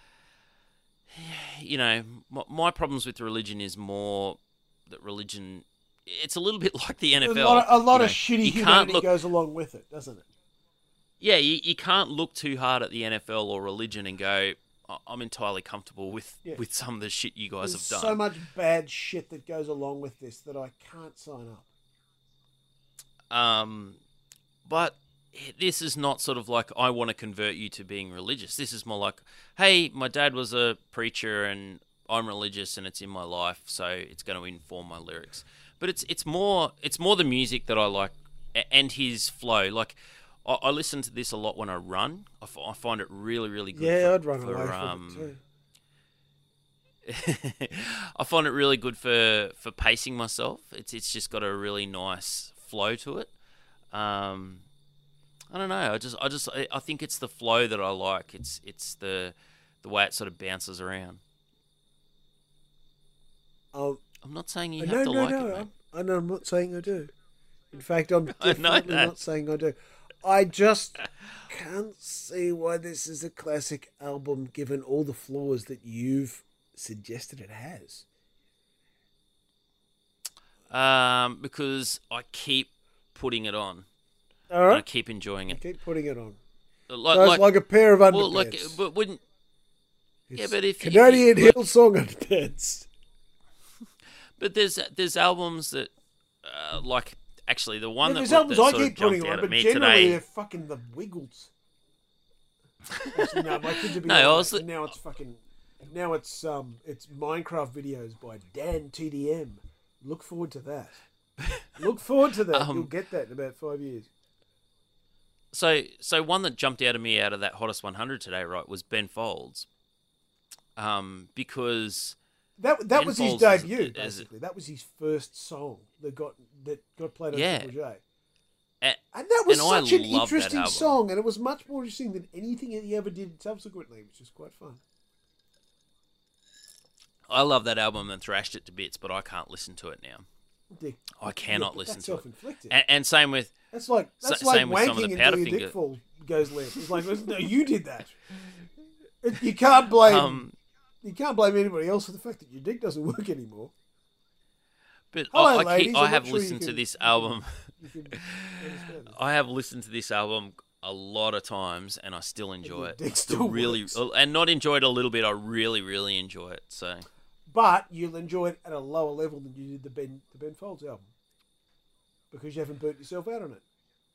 You know, my, my problems with religion is more that religion. It's a little bit like the N F L. A lot, of, a lot you of know, shitty you can't humanity look. goes along with it, doesn't it? Yeah, you, you can't look too hard at the N F L or religion and go, "I- I'm entirely comfortable with, Yeah. with some of the shit you guys There's have so done." much bad shit that goes along with this that I can't sign up. Um, but this is not sort of like, I want to convert you to being religious. This is more like, hey, my dad was a preacher and I'm religious and it's in my life, so it's going to inform my lyrics. But it's it's more it's more the music that I like a- and his flow. Like, I, I listen to this a lot when I run. I, f- I find it really, really good. Yeah, for, I'd run for, away from um, it too. I find it really good for, for pacing myself. It's it's just got a really nice flow to it. Um, I don't know. I just I just I, I think it's the flow that I like. It's it's the the way it sort of bounces around. Um, I'm not saying you no, have to no, like no. it, mate. I'm, I know. I'm not saying I do. In fact, I'm I know definitely that. not saying I do. I just can't see why this is a classic album, given all the flaws that you've suggested it has. Um, because I keep putting it on. All and I right. keep enjoying You it. keep putting it on. Like, So it's like, like a pair of underpants. well, like, but wouldn't yeah, It's but if if Canadian you, like, Hillsong underpants. but there's there's albums that uh, like actually the one Yeah, that, there's that albums sort I of keep putting jumped out on, at but me generally today. they're fucking the Wiggles. Actually, no, my kids are big No, I on was that, li- and now it's fucking. Now it's um, it's Minecraft videos by Dan T D M. Look forward to that. Look forward to that. Um, You'll get that in about five years. So, so one that jumped out of me out of that hottest one hundred today, right, was Ben Folds, um, because That that Ben was his Folds is- debut, is- basically. That was his first song that got that got played on Yeah. Triple J. a- And that was and I such an love that interesting album. song, and it was much more interesting than anything he ever did subsequently, which is quite fun. I love that album and thrashed it to bits, but I can't listen to it now. Dick. I cannot but listen that's to it. self-inflicted. And, and same with That's like that's Sa- like same with some of wanking the until your Powderfinger. dick fall goes left. It's like no, you did that. It- You can't blame um, you can't blame anybody else for the fact that your dick doesn't work anymore. but Hello, I, I, ladies, keep, I'm I not have sure you listened to can- this album. You can understand this. I have listened to this album a lot of times, and I still enjoy your it. dick I still really, works. and not enjoy it a little bit. I really, really enjoy it. So But you'll enjoy it at a lower level than you did the Ben the Ben Folds album because you haven't burnt yourself out on it.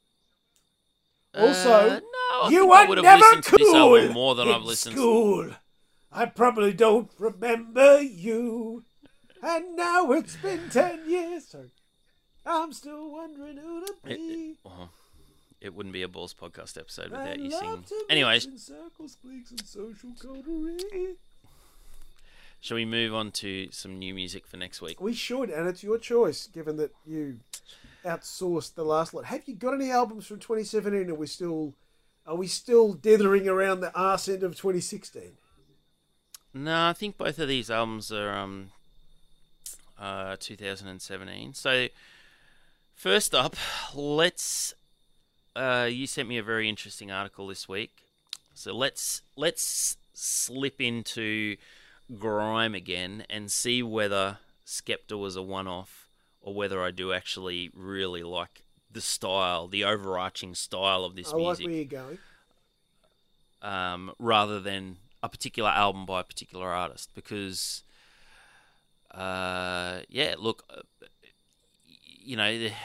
Also, Uh, no, I you think were I would have never listened cool to this album more than in I've listened. school. I probably don't remember you, and now it's been ten years. Sorry. I'm still wondering who to It, be. it, oh, it wouldn't be a Balls podcast episode I without you love singing. to Anyways, mix in circles, cliques, and social coterie. shall we move on to some new music for next week? We should, and it's your choice, given that you outsourced the last lot. Have you got any albums from twenty seventeen? Are we still, are we still dithering around the arse end of twenty sixteen? No, I think both of these albums are um, uh, two thousand seventeen. So, first up, let's. Uh, you sent me a very interesting article this week, so let's let's slip into grime again and see whether Skepta was a one-off or whether I do actually really like the style, the overarching style of this I like music, where you're going. um, rather than a particular album by a particular artist. Because, uh, yeah, look, uh, you know, the,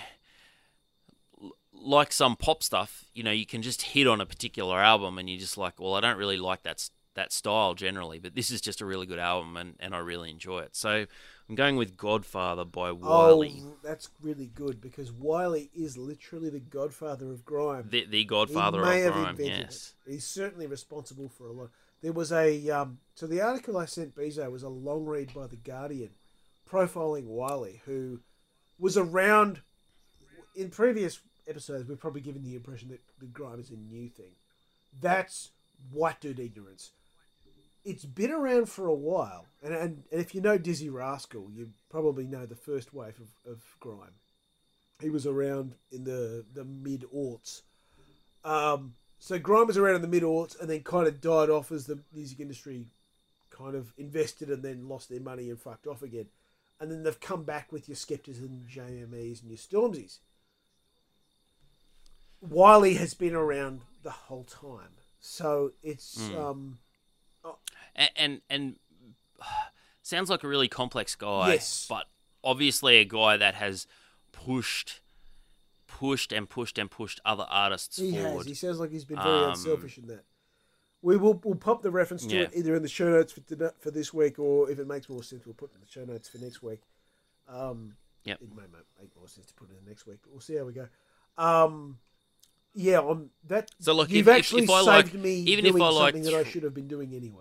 like some pop stuff, you know, you can just hit on a particular album and you're just like, well, I don't really like that s- that style generally, but this is just a really good album and, and I really enjoy it. So I'm going with Godfather by Wiley, Oh, that's really good because Wiley is literally the godfather of grime. the, the Godfather he may of have grime, invented yes. it. He's certainly responsible for a lot. There was a um, so the article I sent Bezo was a long read by the Guardian, profiling Wiley, who was around in previous episodes. We've probably given the impression that the grime is a new thing. That's white dude ignorance. It's been around for a while, and, and, and if you know Dizzy Rascal, you probably know the first wave of, of grime. He was around in the, the mid-aughts. Um, so grime was around in the mid-aughts and then kind of died off as the music industry kind of invested and then lost their money and fucked off again. And then they've come back with your Skeptas and J M Es and your Stormzy's. Wiley has been around the whole time. So it's... Mm. Um, And, and and sounds like a really complex guy, Yes. but obviously a guy that has pushed, pushed and pushed and pushed other artists He forward. has. He sounds like he's been very Um, unselfish in that. We will we'll pop the reference to Yeah. it either in the show notes for today, for this week, or if it makes more sense, we'll put it in the show notes for next week. Um, Yep. It may make more sense to put it in next week, but we'll see how we go. Um, yeah, on that. So, look, you've if- if- actually if I saved like- me even if doing I like something that I thr- should have been doing anyway.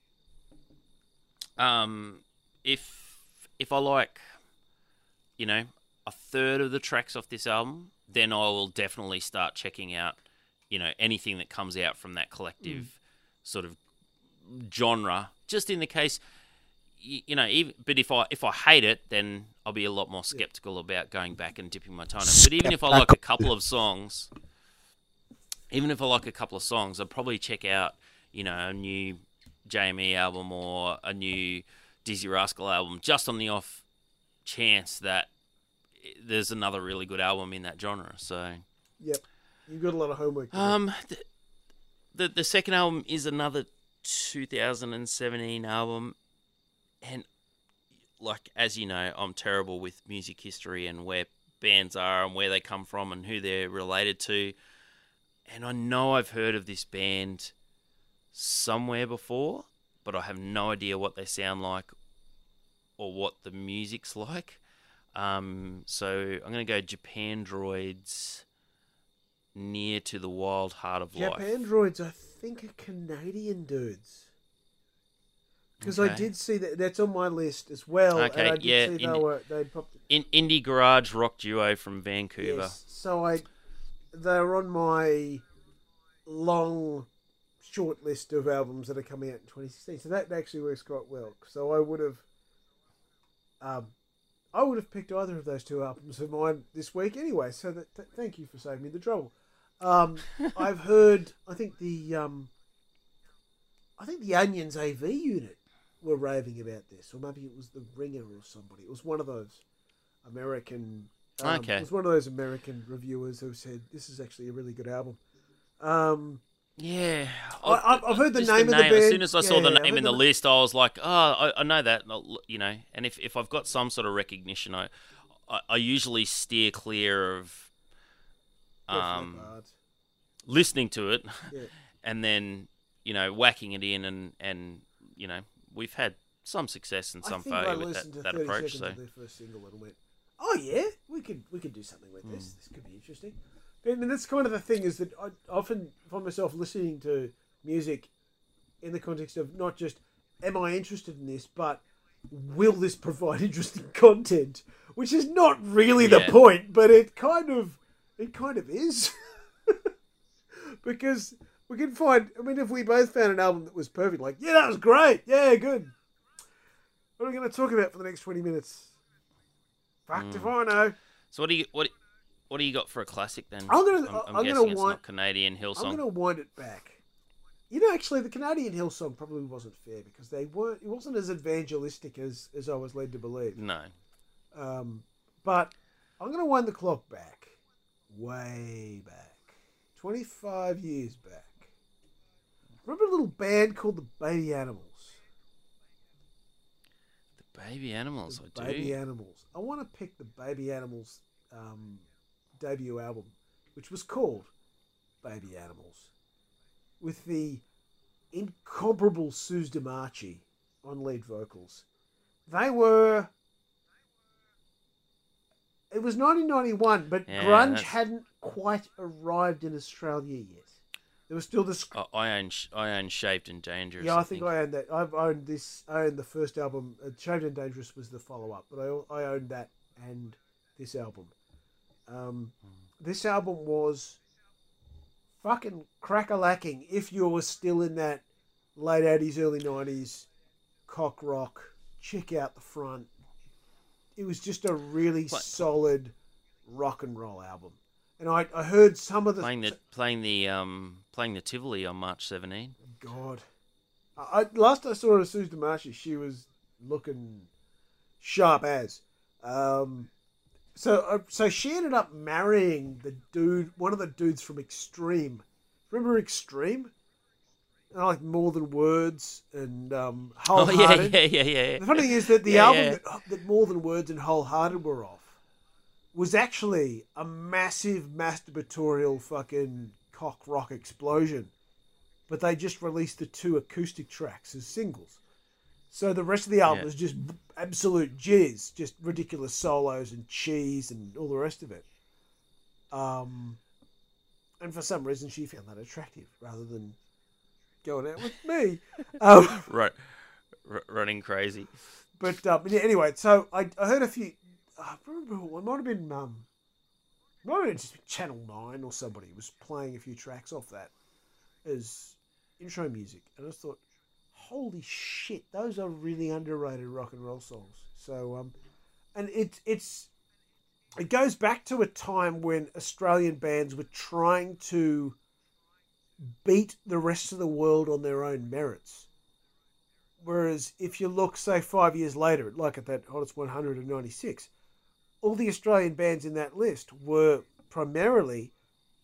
Um, if if I like, you know, a third of the tracks off this album, then I will definitely start checking out, you know, anything that comes out from that collective Mm. sort of genre. Just in the case, you, you know, even, but if I if I hate it, then I'll be a lot more skeptical about going back and dipping my toe in it. But even if I like a couple of songs, even if I like a couple of songs, I'll probably check out, you know, a new J M E album or a new Dizzy Rascal album, just on the off chance that there's another really good album in that genre. So, Yep. You've got a lot of homework to do. Um, the, the the second album is another two thousand seventeen album, and like as you know, I'm terrible with music history and where bands are and where they come from and who they're related to. And I know I've heard of this band somewhere before, but I have no idea what they sound like or what the music's like. Um, so I'm going to go Japandroids, Near to the Wild Heart of Life. Japandroids, I think, are Canadian dudes. Because Okay. I did see that. That's on my list as well. Okay, and I did yeah, see they indie- were, they'd popped... In indie garage rock duo from Vancouver. Yes, so I... They're on my long, short list of albums that are coming out in twenty sixteen. So that actually works quite well. So I would have... Um, I would have picked either of those two albums of mine this week anyway. So that, th- thank you for saving me the trouble. Um, I've heard. I think the. Um, I think the Onions A V unit were raving about this, or maybe it was the Ringer or somebody. It was one of those American. Um, Okay. It was one of those American reviewers who said this is actually a really good album. Um, Yeah, I- I've- I've heard the just name of the As band. soon as I saw Yeah, the I've name heard in the the- list, I was like, "Oh, I, I know that." You know, and if, if I've got some sort of recognition, I I, I usually steer clear of um, Bard. listening to it, Yeah. and then you know whacking it in, and, and you know we've had some success and I some think I failure with listened that, to that thirty approach. seconds So of their first single and went, "Oh yeah, we could we could do something with this. Hmm. This could be interesting." But, I mean, that's kind of the thing is that I often find myself listening to music in the context of not just am I interested in this, but will this provide interesting content? Which is not really the Yeah. point, but it kind of it kind of is. Because we can find, I mean, if we both found an album that was perfect, like, yeah, that was great, yeah, good. What are we going to talk about for the next twenty minutes? Fuck if I know. so what do you what what do you got for a classic then? I'm gonna- I'm, I'm I'm guessing gonna it's want- not Canadian Hillsong. I'm going to wind it back. You know, actually, the Canadian Hillsong probably wasn't fair because they weren't. It wasn't as evangelistic as, as I was led to believe. No. Um, but I'm going to wind the clock back, way back, twenty-five years back. Remember a little band called the Baby Animals? The Baby Animals, The I do. Baby Animals. I want to pick the Baby Animals um, debut album, which was called Baby Animals, with the incomparable Suze DiMarchi on lead vocals. They were... It was nineteen ninety-one, but Yeah, grunge that's- hadn't quite arrived in Australia yet. There was still this... I, I own Sh- I own Shaved and Dangerous. Yeah, I think I owned that. I've owned this. I owned the first album. Uh, Shaved and Dangerous was the follow-up, but I I owned that and this album. Um, this album was fucking crack-a-lacking if you were still in that late eighties, early nineties cock rock, chick out the front. It was just a really What? solid rock and roll album. And I, I heard some of the... playing the playing the um playing the Tivoli on March seventeenth. God. I, I last I saw her at Suze DiMarchi, she was looking sharp as. Um, so uh, so she ended up marrying the dude, one of the dudes from Extreme. Remember Extreme? And like More Than Words and um, Oh yeah, Wholehearted. yeah, yeah, yeah. The funny thing is that the Yeah, album yeah. That, that More Than Words and Wholehearted were off was actually a massive masturbatorial fucking cock rock explosion. But they just released the two acoustic tracks as singles. So the rest of the album Yeah. is just absolute jizz, just ridiculous solos and cheese and all the rest of it. Um, and for some reason she found that attractive rather than going out with me. um, Right, R- running crazy. But um, yeah, anyway, so I, I heard a few. I remember who- it might have been um, might have been just Channel Nine or somebody was playing a few tracks off that as intro music, and I just thought, holy shit, those are really underrated rock and roll songs. So um, and it it's it goes back to a time when Australian bands were trying to beat the rest of the world on their own merits. Whereas if you look, say, five years later, like at that Hottest one hundred ninety-six, all the Australian bands in that list were primarily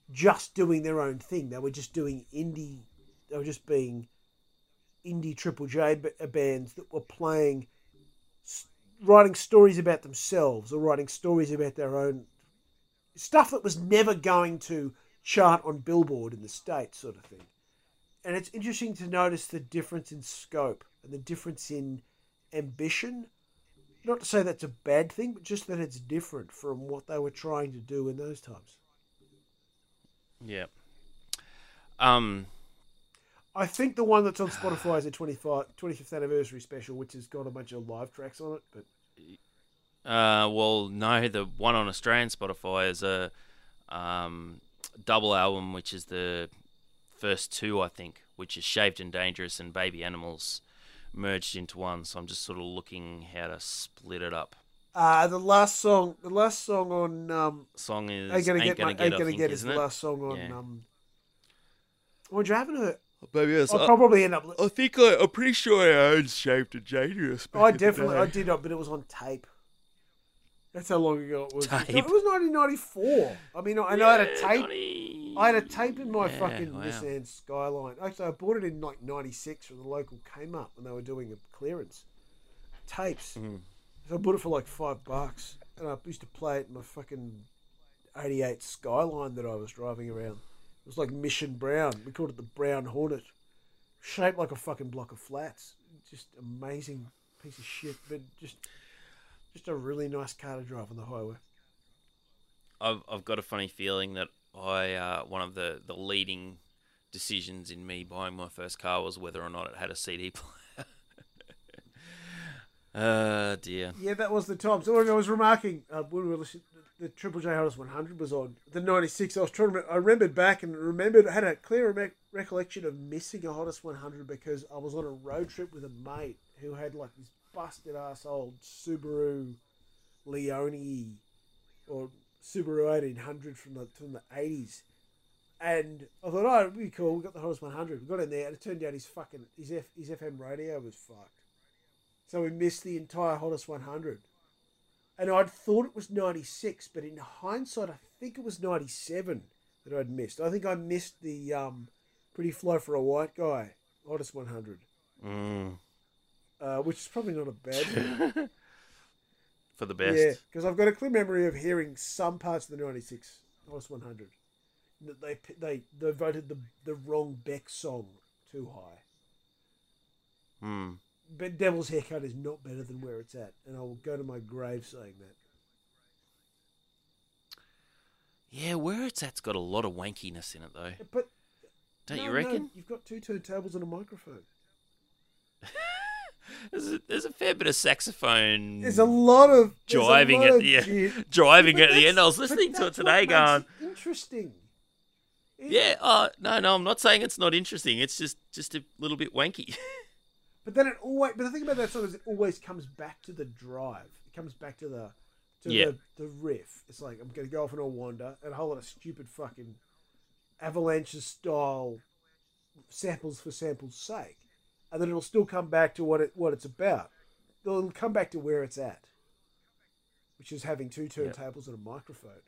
just doing their own thing. They were just doing indie. They were just being indie Triple J bands that were playing, writing stories about themselves or writing stories about their own stuff that was never going to chart on Billboard in the States, sort of thing. And it's interesting to notice the difference in scope and the difference in ambition. Not to say that's a bad thing, but just that it's different from what they were trying to do in those times. Yeah. Um. I think the one that's on Spotify is a twenty-fifth anniversary special, which has got a bunch of live tracks on it. But uh, well, no, the one on Australian Spotify is a um, double album, which is the first two, I think, which is Shaved and Dangerous and Baby Animals merged into one. So I'm just sort of looking how to split it up. Uh, the last song, the last song on um, song is Ain't Gonna Ain't Get, Gonna my, Get, Ain't I Gonna think, Get is isn't the it? last song on. Yeah. Um, would you haven't heard? Maybe yes. I'll I, probably end up. I think I, I'm pretty sure I owned Shaved and Dangerous. back I in the definitely, day. I did not, but it was on tape. That's how long ago it was. Tape. No, it was nineteen ninety-four. I mean, I know I had a Yeah, tape. Donnie. I had a tape in my Yeah, fucking wow. Nissan Skyline. Actually, I bought it in like ninety-six from the local Kmart when they were doing a clearance. Tapes. Mhm. So I bought it for like five bucks. And I used to play it in my fucking eighty-eight Skyline that I was driving around. It was like Mission Brown. We called it the Brown Hornet. Shaped like a fucking block of flats. Just amazing piece of shit. But just just a really nice car to drive on the highway. I've I've got a funny feeling that I uh, one of the, the leading decisions in me buying my first car was whether or not it had a C D player. uh dear. Yeah, that was the time. So I was remarking uh, when we were listening, the Triple J Hottest one hundred was on the ninety-six. I was trying to. Remember, I remembered back and remembered I had a clear re- recollection of missing a Hottest one hundred because I was on a road trip with a mate who had like this busted ass old Subaru Leone or Subaru eighteen hundred from the from the eighties. And I thought, oh, it'd be cool. We got the Hottest one hundred. We got in there, and it turned out his fucking his F, his F M radio was fucked. So we missed the entire Hottest one hundred. And I'd thought it was ninety-six, but in hindsight, I think it was ninety-seven that I'd missed. I think I missed the um, Pretty Fly for a White Guy Hottest one hundred, Mm. uh, which is probably not a bad thing. For the best. Yeah, because I've got a clear memory of hearing some parts of the ninety-six Hottest one hundred. That they they they voted the the wrong Beck song too high. Hmm. But Devil's Haircut is not better than Where It's At, and I will go to my grave saying that. Yeah, Where It's At's got a lot of wankiness in it, though. But Don't no, you no, reckon? you've got two turntables and a microphone. There's a, there's a fair bit of saxophone There's a lot of there's a driving lot at of the jit. driving But at the that's- end. I was but listening to it that's what today, makes going, it interesting. It- yeah, uh, no, no, I'm not saying it's not interesting. It's just just a little bit wanky. But then it always. But the thing about that song is it always comes back to the drive. It comes back to the to Yeah. the, the riff. It's like I'm going to go off on a wander and a whole lot of stupid fucking Avalanche style samples for samples' sake, and then it'll still come back to what it what it's about. It'll come back to where it's at, which is having two turntables and a microphone.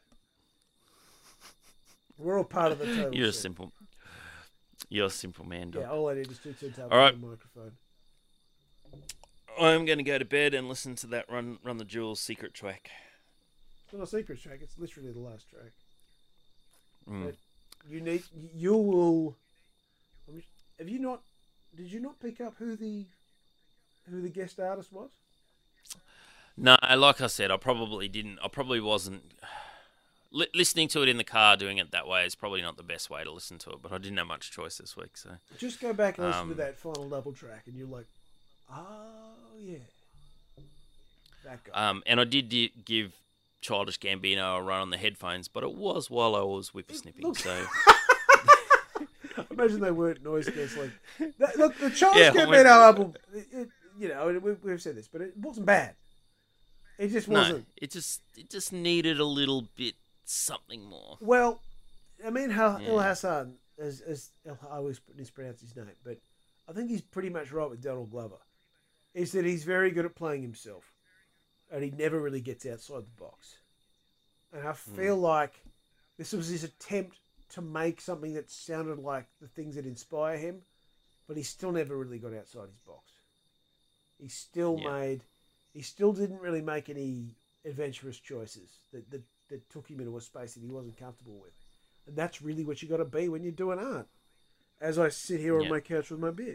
We're all part of the total. You're a set. simple, you're a simple man, dog. Yeah, all I need is two turntables All right. and a microphone. I'm going to go to bed and listen to that Run Run the Jewels secret track. It's not a secret track. It's literally the last track. Mm. But you need. You will. Have you not? Did you not pick up who the who the guest artist was? No, like I said, I probably didn't. I probably wasn't. Li- listening to it in the car, doing it that way is probably not the best way to listen to it. But I didn't have much choice this week, so. Just go back and listen Um, to that final double track, and you're like, oh yeah, that guy. Um, and I did di- give Childish Gambino a run on the headphones, but it was while I was whippersnipping. Look- So Imagine they weren't noise cancelling. That- Look, the Charles Yeah, Gambino when- album, it, it, you know, we, we've said this, but it wasn't bad. It just no, wasn't. it just it just needed a little bit something more. Well, I mean, how Yeah. El Hassan, as, as I always mispronounce his name, but I think he's pretty much right with Donald Glover, is that he's very good at playing himself, and he never really gets outside the box. And I feel like this was his attempt to make something that sounded like the things that inspire him, but he still never really got outside his box. He still Yeah. made, he still didn't really make any adventurous choices that, that, that took him into a space that he wasn't comfortable with. And that's really what you got to be when you're doing art. As I sit here on Yeah. my couch with my beer.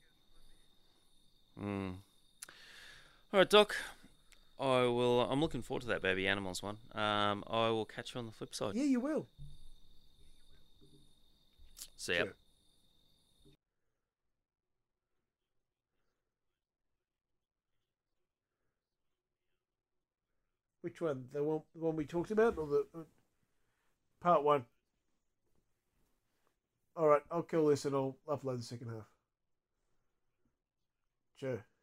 Mm. All right, Doc. I will. I'm looking forward to that Baby Animals one. Um, I will catch you on the flip side. Yeah, you will. See ya. Sure. Which one? The one, the one we talked about, or the uh, part one? All right, I'll kill this and I'll upload the second half. Sure.